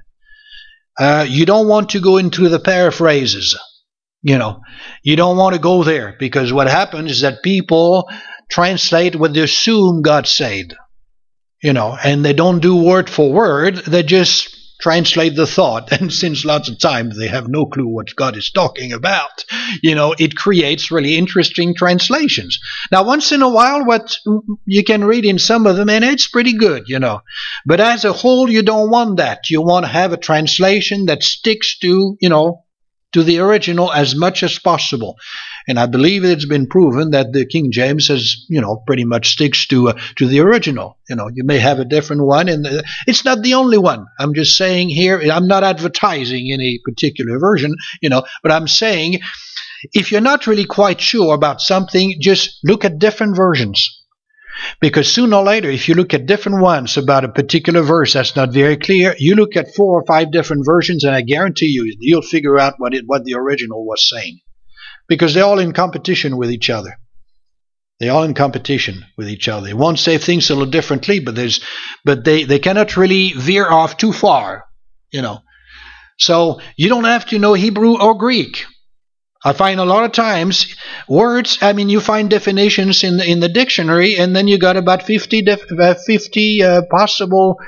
[SPEAKER 1] You don't want to go into the paraphrases. You don't want to go there, because what happens is that people translate what they assume God said, and they don't do word for word. They just translate the thought, and since lots of times they have no clue what God is talking about, it creates really interesting translations. Now, once in a while, what you can read in some of them, and it's pretty good, But as a whole, you don't want that. You want to have a translation that sticks to, to the original as much as possible. And I believe it's been proven that the King James has, pretty much sticks to the original. You may have a different one, and it's not the only one. I'm just saying here, I'm not advertising any particular version, but I'm saying if you're not really quite sure about something, just look at different versions. Because sooner or later, if you look at different ones about a particular verse that's not very clear, you look at 4 or 5 different versions, and I guarantee you'll figure out what the original was saying. Because they're all in competition with each other. They're all in competition with each other. They won't say things a little differently, but they cannot really veer off too far, So you don't have to know Hebrew or Greek. I find a lot of times words, you find definitions in the dictionary, and then you got about 50 possible,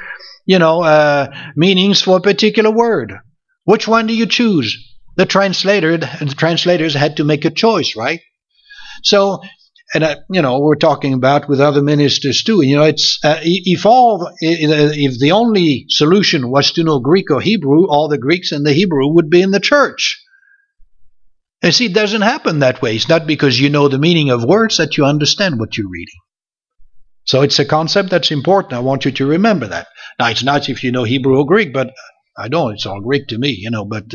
[SPEAKER 1] meanings for a particular word. Which one do you choose? The translators had to make a choice, right? So, and we're talking about with other ministers too. It's if the only solution was to know Greek or Hebrew, all the Greeks and the Hebrew would be in the church. And see, it doesn't happen that way. It's not because you know the meaning of words that you understand what you're reading. So it's a concept that's important. I want you to remember that. Now, it's not if you know Hebrew or Greek, but I don't. It's all Greek to me, but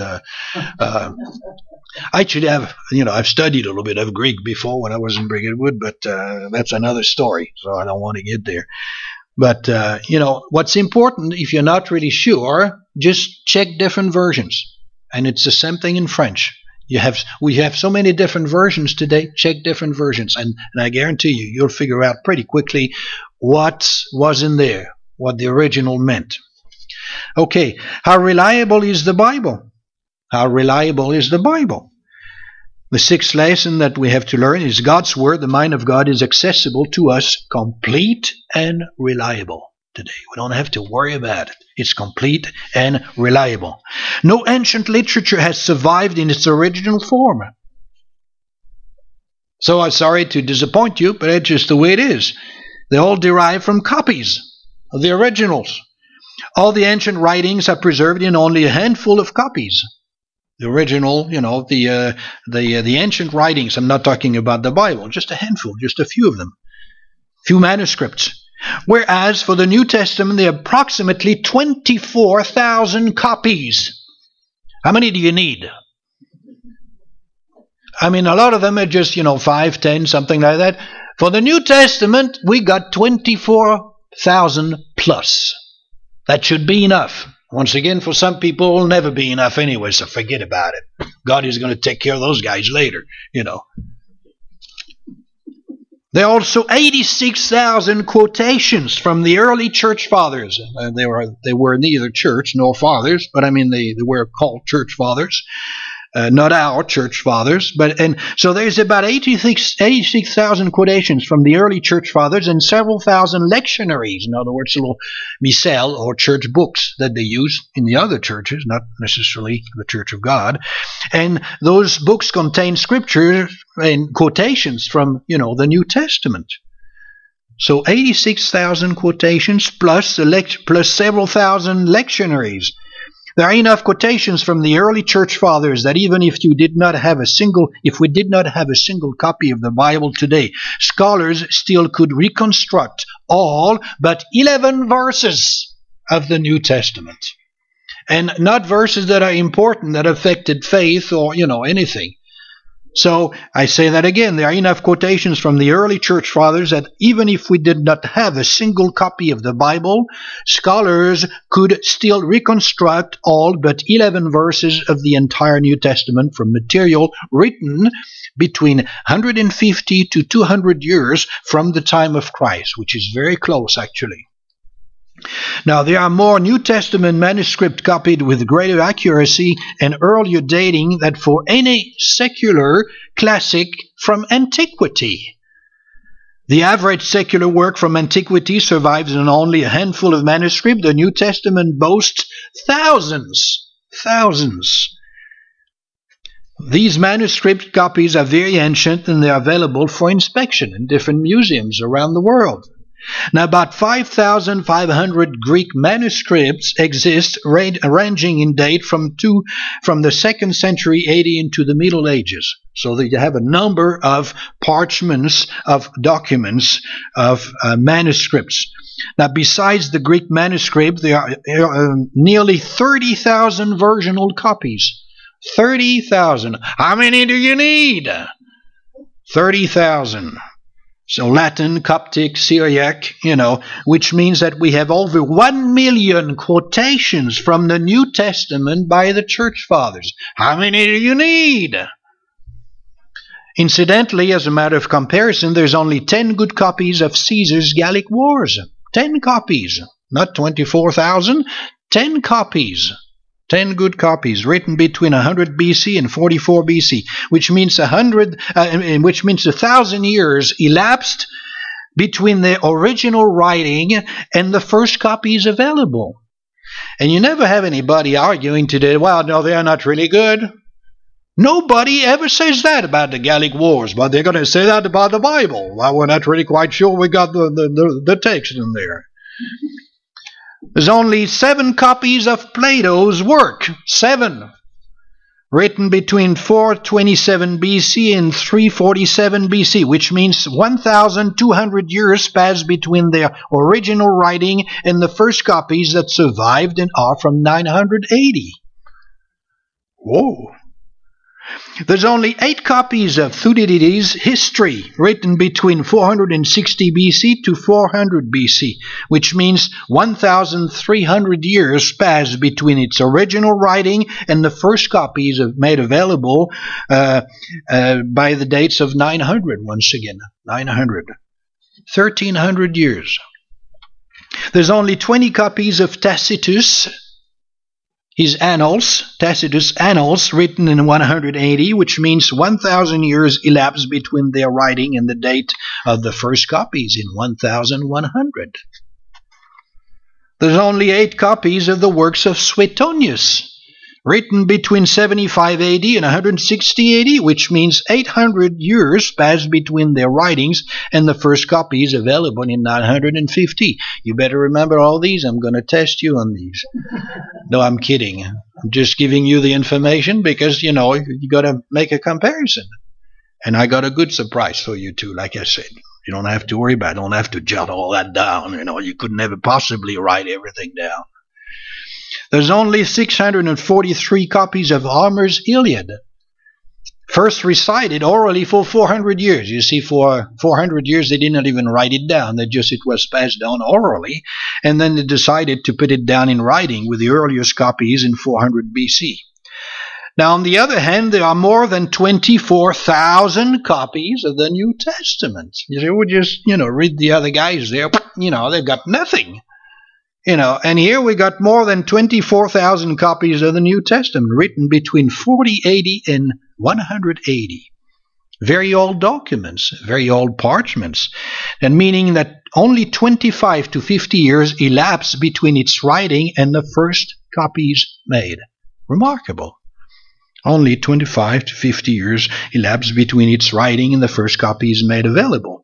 [SPEAKER 1] I should have, I've studied a little bit of Greek before when I was in Brigham Wood, but that's another story, so I don't want to get there. But, what's important, if you're not really sure, just check different versions. And it's the same thing in French. We have so many different versions today. Check different versions, and I guarantee you'll figure out pretty quickly what was in there, what the original meant. Okay, how reliable is the Bible? How reliable is the Bible? The sixth lesson that we have to learn is God's Word, the mind of God, is accessible to us, complete and reliable today. We don't have to worry about it. It's complete and reliable. No ancient literature has survived in its original form. So I'm sorry to disappoint you, but it's just the way it is. They all derive from copies of the originals. All the ancient writings are preserved in only a handful of copies. The original, the ancient writings, I'm not talking about the Bible, just a handful, just a few of them. Few manuscripts. Whereas for the New Testament, there are approximately 24,000 copies. How many do you need? I mean, a lot of them are just, 5, 10, something like that. For the New Testament, we got 24,000 plus. That should be enough. Once again, for some people, it will never be enough anyway, so forget about it. God is going to take care of those guys later, There are also 86,000 quotations from the early church fathers. They were neither church nor fathers, but they were called church fathers. Not our church fathers, and so there's about 86,000 quotations from the early church fathers and several thousand lectionaries, in other words, little missal or church books that they use in the other churches, not necessarily the Church of God. And those books contain scripture and quotations from, the New Testament. So 86,000 quotations plus several thousand lectionaries. There are enough quotations from the early church fathers that even if we did not have a single copy of the Bible today, scholars still could reconstruct all but 11 verses of the New Testament. And not verses that are important, that affected faith or, anything. So I say that again, there are enough quotations from the early church fathers that even if we did not have a single copy of the Bible, scholars could still reconstruct all but 11 verses of the entire New Testament from material written between 150 to 200 years from the time of Christ, which is very close actually. Now, there are more New Testament manuscripts copied with greater accuracy and earlier dating than for any secular classic from antiquity. The average secular work from antiquity survives in only a handful of manuscripts. The New Testament boasts thousands. These manuscript copies are very ancient and they are available for inspection in different museums around the world. Now, about 5,500 Greek manuscripts exist, ranging in date from the 2nd century AD into the Middle Ages. So that you have a number of parchments, of documents, of manuscripts. Now, besides the Greek manuscript, there are nearly 30,000 versional copies. 30,000. How many do you need? 30,000. So Latin, Coptic, Syriac, which means that we have over 1 million quotations from the New Testament by the church fathers. How many do you need? Incidentally, as a matter of comparison, there's only 10 good copies of Caesar's Gallic Wars. 10 copies, not 24,000, 10 copies. 10 good copies written between 100 BC and 44 BC, which means 1,000 years elapsed between the original writing and the first copies available. And you never have anybody arguing today, well, no, they are not really good. Nobody ever says that about the Gallic Wars, but they're going to say that about the Bible. Well, we're not really quite sure we got the text in there. There's only 7 copies of Plato's work. 7. written between 427 BC and 347 BC, which means 1,200 years passed between their original writing and the first copies that survived and are from 980. Whoa! There's only 8 copies of Thucydides' history, written between 460 BC to 400 BC, which means 1,300 years passed between its original writing and the first copies made available by the dates of 900, once again, 900. 1,300 years. There's only 20 copies of Tacitus, his Annals, Tacitus' Annals, written in 180, which means 1,000 years elapsed between their writing and the date of the first copies in 1,100. There's only 8 copies of the works of Suetonius, written between 75 AD and 160 AD, which means 800 years passed between their writings and the first copies available in 950. You better remember all these. I'm going to test you on these. No, I'm kidding. I'm just giving you the information because, you got to make a comparison. And I got a good surprise for you, too, like I said. You don't have to worry about it. You don't have to jot all that down. You could never possibly write everything down. There's only 643 copies of Homer's Iliad, first recited orally for 400 years. You see, for 400 years they did not even write it down. It was passed down orally, and then they decided to put it down in writing with the earliest copies in 400 BC. Now, on the other hand, there are more than 24,000 copies of the New Testament. You say, well, just, read the other guys there. They've got nothing. And here we got more than 24,000 copies of the New Testament written between 4080 and 180. Very old documents, very old parchments, and meaning that only 25 to 50 years elapsed between its writing and the first copies made. Remarkable. Only 25 to 50 years elapsed between its writing and the first copies made available,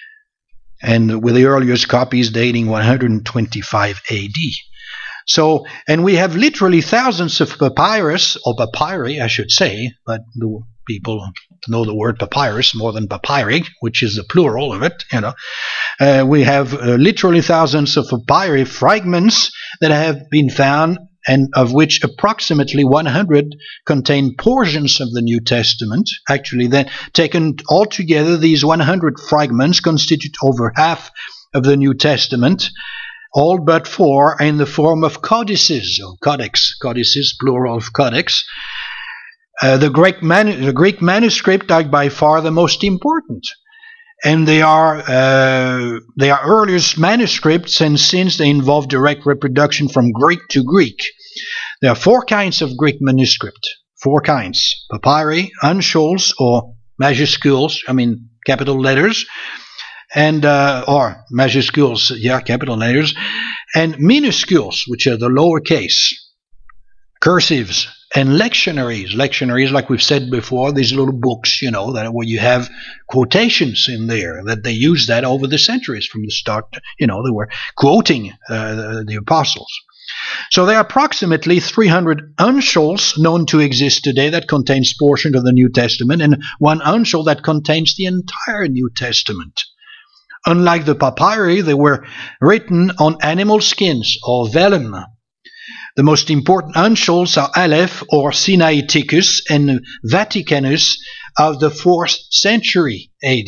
[SPEAKER 1] and with the earliest copies dating 125 AD. So, and we have literally thousands of papyrus, or papyri, I should say, but the people know the word papyrus more than papyri, which is the plural of it, we have literally thousands of papyri fragments that have been found, and of which approximately 100 contain portions of the New Testament. Actually, then taken all together, these 100 fragments constitute over half of the New Testament, all but 4 in the form of codices, or codices, plural of codex. The Greek manuscript are by far the most important. And they are earliest manuscripts, and since they involve direct reproduction from Greek to Greek. There are 4 kinds of Greek manuscript. 4 kinds: papyri, uncials or majuscules, capital letters, and or majuscules, capital letters, and minuscules, which are the lowercase, cursives, and lectionaries. Lectionaries, like we've said before, these little books, that where you have quotations in there, that they used that over the centuries from the start. They were quoting the apostles. So there are approximately 300 uncials known to exist today that contains portions of the New Testament, and 1 uncial that contains the entire New Testament. Unlike the papyri, they were written on animal skins or vellum. The most important uncials are Aleph or Sinaiticus and Vaticanus of the 4th century AD.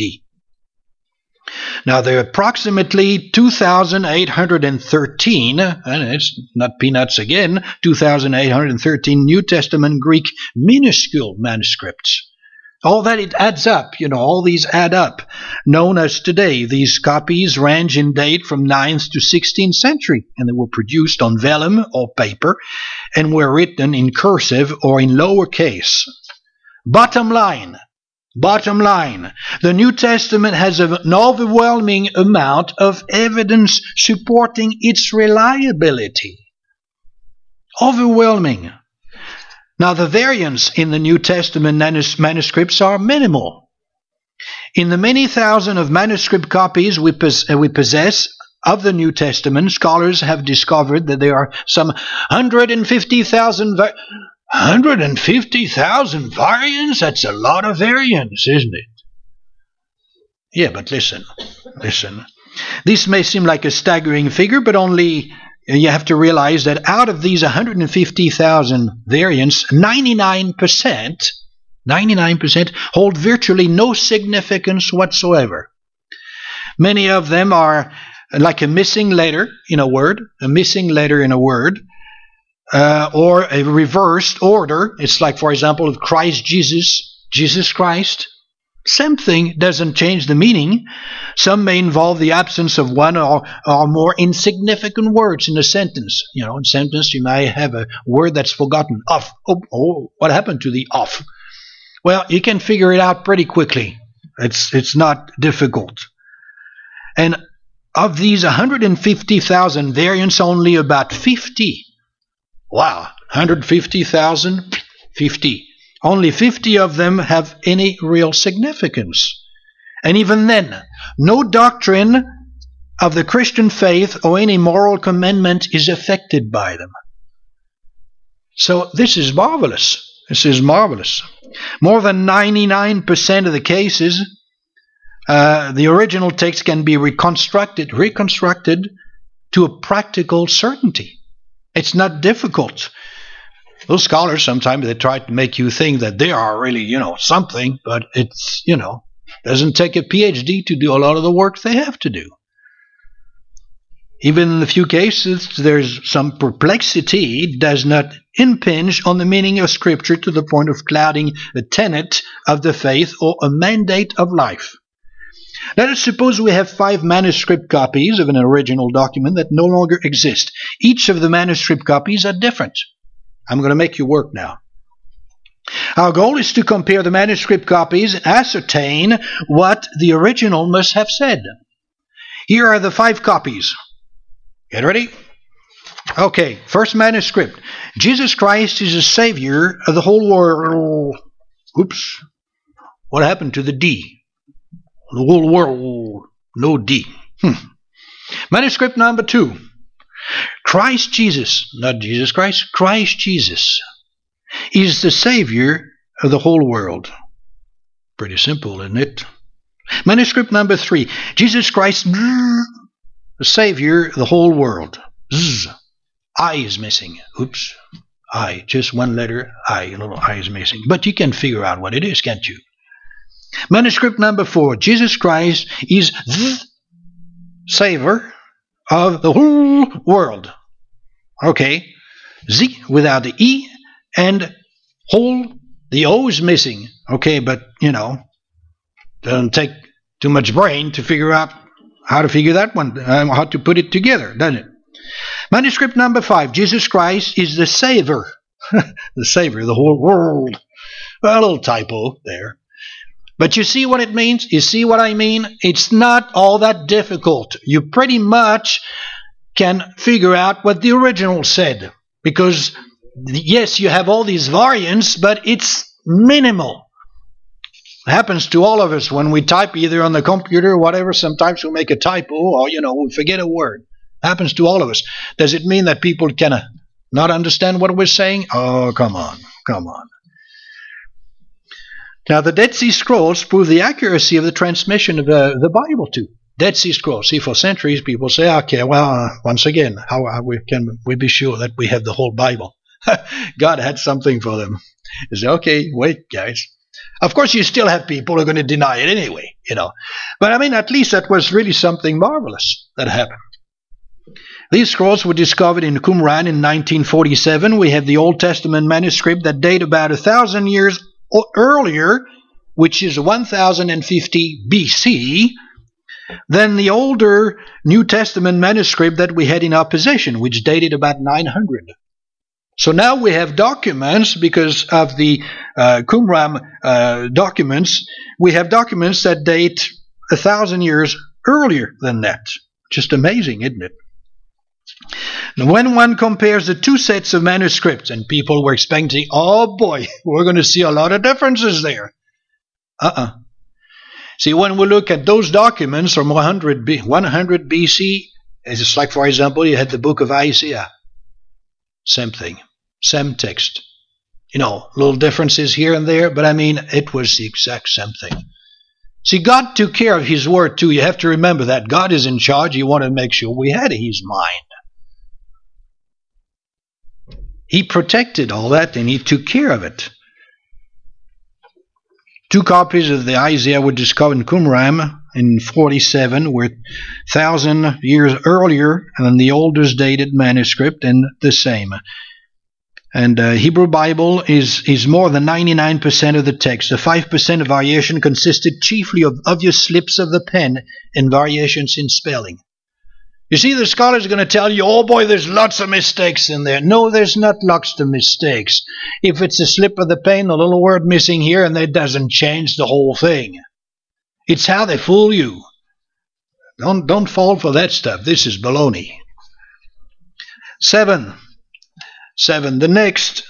[SPEAKER 1] Now, there are approximately 2,813, and it's not peanuts again, 2,813 New Testament Greek minuscule manuscripts. All that, it adds up, all these add up. Known as today, these copies range in date from 9th to 16th century, and they were produced on vellum or paper, and were written in cursive or in lowercase. Bottom line, the New Testament has an overwhelming amount of evidence supporting its reliability. Overwhelming. Now, the variants in the New Testament manuscripts are minimal. In the many thousand of manuscript copies we possess of the New Testament, scholars have discovered that there are some 150,000 150,000 variants? That's a lot of variants, isn't it? Yeah, but listen. This may seem like a staggering figure, but only you have to realize that out of these 150,000 variants, 99% hold virtually no significance whatsoever. Many of them are like a missing letter in a word, or a reversed order. It's like, for example, Christ Jesus, Jesus Christ. Same thing, doesn't change the meaning. Some may involve the absence of one or more insignificant words in a sentence. In a sentence you may have a word that's forgotten. Off. Oh, what happened to the off? Well, you can figure it out pretty quickly. It's not difficult. And of these 150,000 variants, only about 50. Wow, 150,000, 50. Only 50 of them have any real significance. And even then, no doctrine of the Christian faith or any moral commandment is affected by them. So this is marvelous. More than 99% of the cases, the original text can be reconstructed to a practical certainty. It's not difficult. Those scholars, sometimes they try to make you think that they are really, something, but it's, doesn't take a PhD to do a lot of the work they have to do. Even in a few cases, there's some perplexity. It does not impinge on the meaning of Scripture to the point of clouding a tenet of the faith or a mandate of life. Let us suppose we have 5 manuscript copies of an original document that no longer exist. Each of the manuscript copies are different. I'm going to make you work now. Our goal is to compare the manuscript copies and ascertain what the original must have said. Here are the 5 copies. Get ready? Okay, first manuscript. Jesus Christ is the Savior of the whole world. Oops. What happened to the D? The whole world. No D. Manuscript number 2. Christ Jesus, not Jesus Christ, Christ Jesus is the Savior of the whole world. Pretty simple, isn't it? Manuscript number 3. Jesus Christ, the Savior of the whole world. I is missing. Oops. I, just one letter, I, a little I is missing. But you can figure out what it is, can't you? Manuscript number 4. Jesus Christ is the Savior of the whole world. Okay. Z without the E, and whole, the O is missing. Okay, but, doesn't take too much brain to figure out how to figure that one, how to put it together, doesn't it? Manuscript number 5. Jesus Christ is the Savior. The Savior of the whole world. Well, a little typo there. But you see what it means? You see what I mean? It's not all that difficult. You pretty much can figure out what the original said. Because, yes, you have all these variants, but it's minimal. It happens to all of us when we type either on the computer or whatever. Sometimes we make a typo or, we forget a word. It happens to all of us. Does it mean that people can not understand what we're saying? Oh, come on. Now, the Dead Sea Scrolls prove the accuracy of the transmission of the Bible too. Dead Sea Scrolls. See, for centuries, people say, okay, well, once again, how can we be sure that we have the whole Bible? God had something for them. You say, okay, wait, guys. Of course, you still have people who are going to deny it anyway, But, at least that was really something marvelous that happened. These scrolls were discovered in Qumran in 1947. We have the Old Testament manuscript that date about 1,000 years earlier, which is 1050 BC, than the older New Testament manuscript that we had in our possession, which dated about 900. So now we have documents, because of the Qumran documents, we have documents that date 1,000 years earlier than that. Just amazing, isn't it? When one compares the 2 sets of manuscripts, and people were expecting, oh boy, we're going to see a lot of differences there. See, when we look at those documents from 100 BC, it's just like, for example, you had the book of Isaiah. Same thing, same text. little differences here and there, but I mean, it was the exact same thing. See, God took care of His Word too. You have to remember that. God is in charge. He wanted to make sure we had His mind. He protected all that, and He took care of it. 2 copies of the Isaiah were discovered in Qumran in 47, were 1,000 years earlier than the oldest dated manuscript, and the same. And Hebrew Bible is more than 99% of the text. The 5% of variation consisted chiefly of obvious slips of the pen and variations in spelling. You see, the scholars are going to tell you, oh boy, there's lots of mistakes in there. No, there's not lots of mistakes. If it's a slip of the pen, a little word missing here, and that doesn't change the whole thing. It's how they fool you. Don't fall for that stuff. This is baloney. 7. The next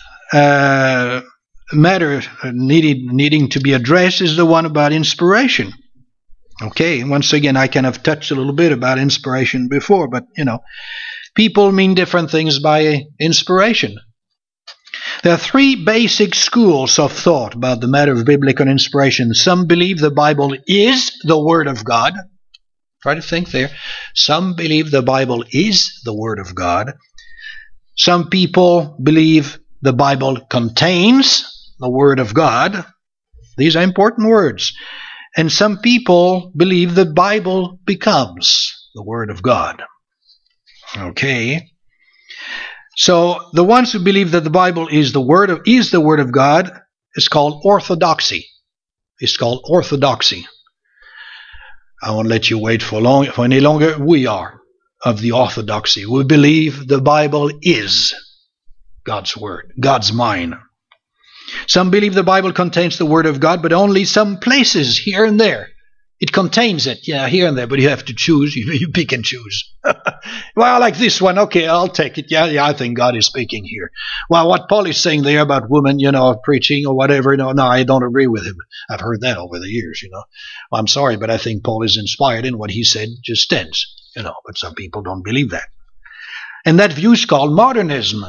[SPEAKER 1] matter needing to be addressed is the one about inspiration. Okay, once again, I kind of touched a little bit about inspiration before, but, people mean different things by inspiration. There are 3 basic schools of thought about the matter of biblical inspiration. Some believe the Bible is the Word of God. Try to think there. Some believe the Bible is the Word of God. Some people believe the Bible contains the Word of God. These are important words. And some people believe the Bible becomes the Word of God. Okay. So the ones who believe that the Bible is the Word of God is called orthodoxy. It's called orthodoxy. I won't let you wait for any longer. We are of the orthodoxy. We believe the Bible is God's Word, God's mind. Some believe the Bible contains the Word of God, but only some places here and there. It contains it, here and there, but you have to choose. You pick and choose. Well, like this one, okay, I'll take it. Yeah, I think God is speaking here. Well, what Paul is saying there about women, preaching or whatever, no, I don't agree with him. I've heard that over the years, Well, I'm sorry, but I think Paul is inspired, and what he said just stands, but some people don't believe that. And that view is called modernism.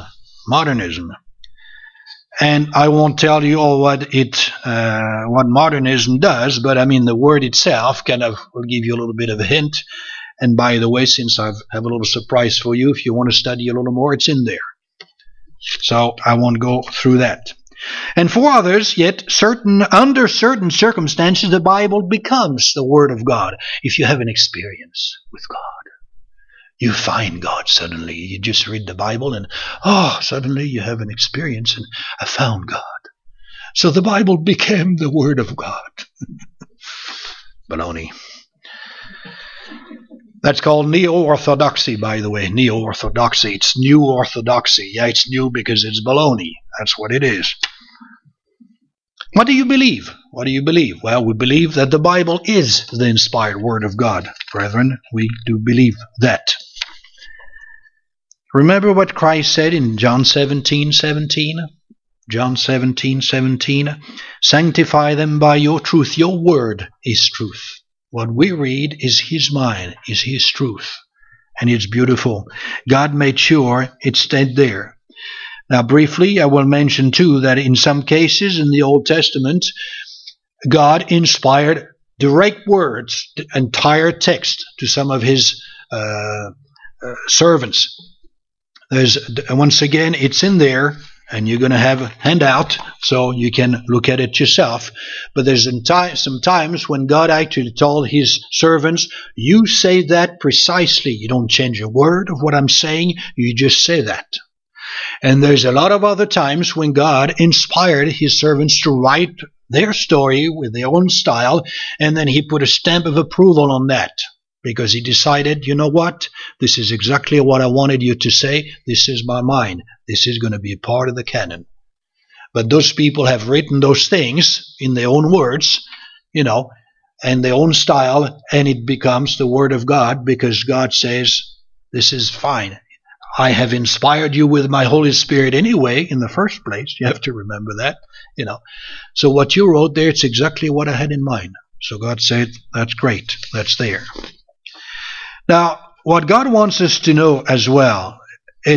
[SPEAKER 1] And I won't tell you all what modernism does, but I mean the word itself kind of will give you a little bit of a hint. And by the way, since I have a little surprise for you, if you want to study a little more, it's in there. So I won't go through that. And for others, yet under certain circumstances, the Bible becomes the Word of God. If you have an experience with God, you find God suddenly. You just read the Bible and, suddenly you have an experience and I found God. So the Bible became the Word of God. Baloney. That's called neo-orthodoxy, by the way. Neo-orthodoxy. It's new orthodoxy. Yeah, it's new because it's baloney. That's what it is. What do you believe? Well, we believe that the Bible is the inspired Word of God. Brethren, we do believe that. Remember what Christ said in John 17:17? John 17:17. Sanctify them by your truth. Your word is truth. What we read is His mind, is His truth. And it's beautiful. God made sure it stayed there. Now, briefly, I will mention too that in some cases in the Old Testament, God inspired direct words, the entire text, to some of His servants. Once again, it's in there, and you're going to have a handout so you can look at it yourself. But there's some times when God actually told His servants, you say that precisely. You don't change a word of what I'm saying. You just say that. And there's a lot of other times when God inspired His servants to write their story with their own style, and then He put a stamp of approval on that. Because He decided, you know what? This is exactly what I wanted you to say. This is my mind. This is going to be a part of the canon. But those people have written those things in their own words, and their own style, and it becomes the Word of God because God says, this is fine. I have inspired you with my Holy Spirit anyway, in the first place. You have to remember that, So what you wrote there, it's exactly what I had in mind. So God said, that's great. That's there. Now, what God wants us to know as well, it's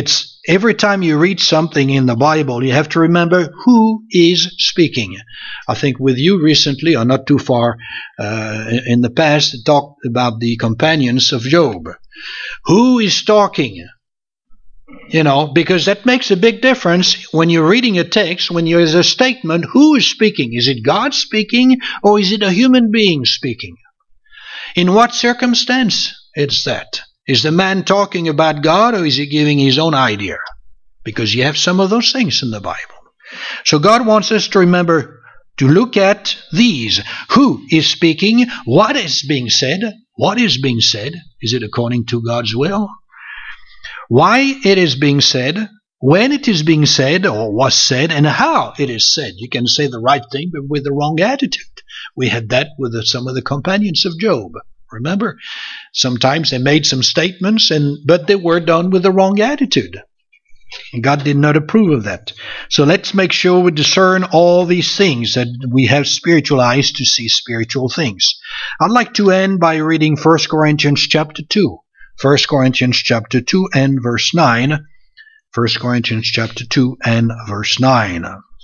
[SPEAKER 1] every time you read something in the Bible, you have to remember who is speaking. I think with you recently, or not too far in the past, talked about the companions of Job. Who is talking? You know, because that makes a big difference when you're reading a text, when there's a statement, who is speaking? Is it God speaking, or is it a human being speaking? In what circumstance is that? Is the man talking about God, or is he giving his own idea? Because you have some of those things in the Bible. So God wants us to remember to look at these. Who is speaking? What is being said? What is being said? Is it according to God's will? Why it is being said, when it is being said or was said, and how it is said. You can say the right thing, but with the wrong attitude. We had that with some of the companions of Job. Remember, sometimes they made some statements, but they were done with the wrong attitude. And God did not approve of that. So let's make sure we discern all these things, that we have spiritual eyes to see spiritual things. I'd like to end by reading 1 Corinthians chapter 2. 1 Corinthians chapter 2 and verse 9. 1 Corinthians chapter 2 and verse 9.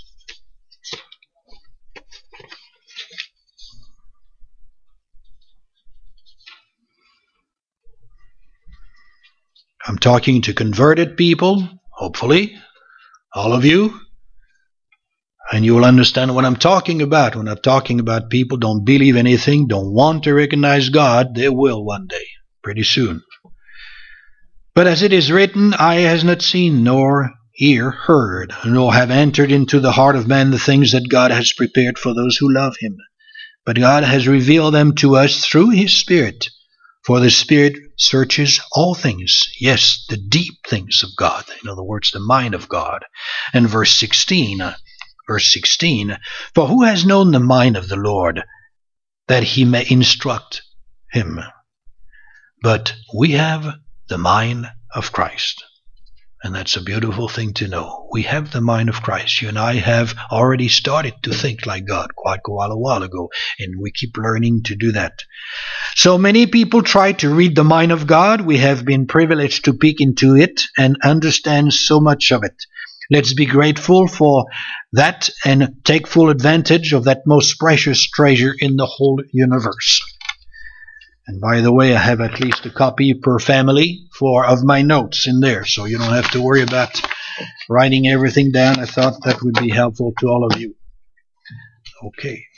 [SPEAKER 1] I'm talking to converted people, hopefully, all of you. And you will understand what I'm talking about. When I'm talking about people don't believe anything, don't want to recognize God, they will one day, pretty soon. But as it is written, eye has not seen, nor ear heard, nor have entered into the heart of man the things that God has prepared for those who love him. But God has revealed them to us through his Spirit. For the Spirit searches all things, yes, the deep things of God. In other words, the mind of God. And verse 16, for who has known the mind of the Lord, that he may instruct him? But we have the mind of Christ. And that's a beautiful thing to know. We have the mind of Christ. You and I have already started to think like God quite a while ago. And we keep learning to do that. So many people try to read the mind of God. We have been privileged to peek into it and understand so much of it. Let's be grateful for that and take full advantage of that most precious treasure in the whole universe. And by the way, I have at least a copy per family of my notes in there, so you don't have to worry about writing everything down. I thought that would be helpful to all of you. Okay.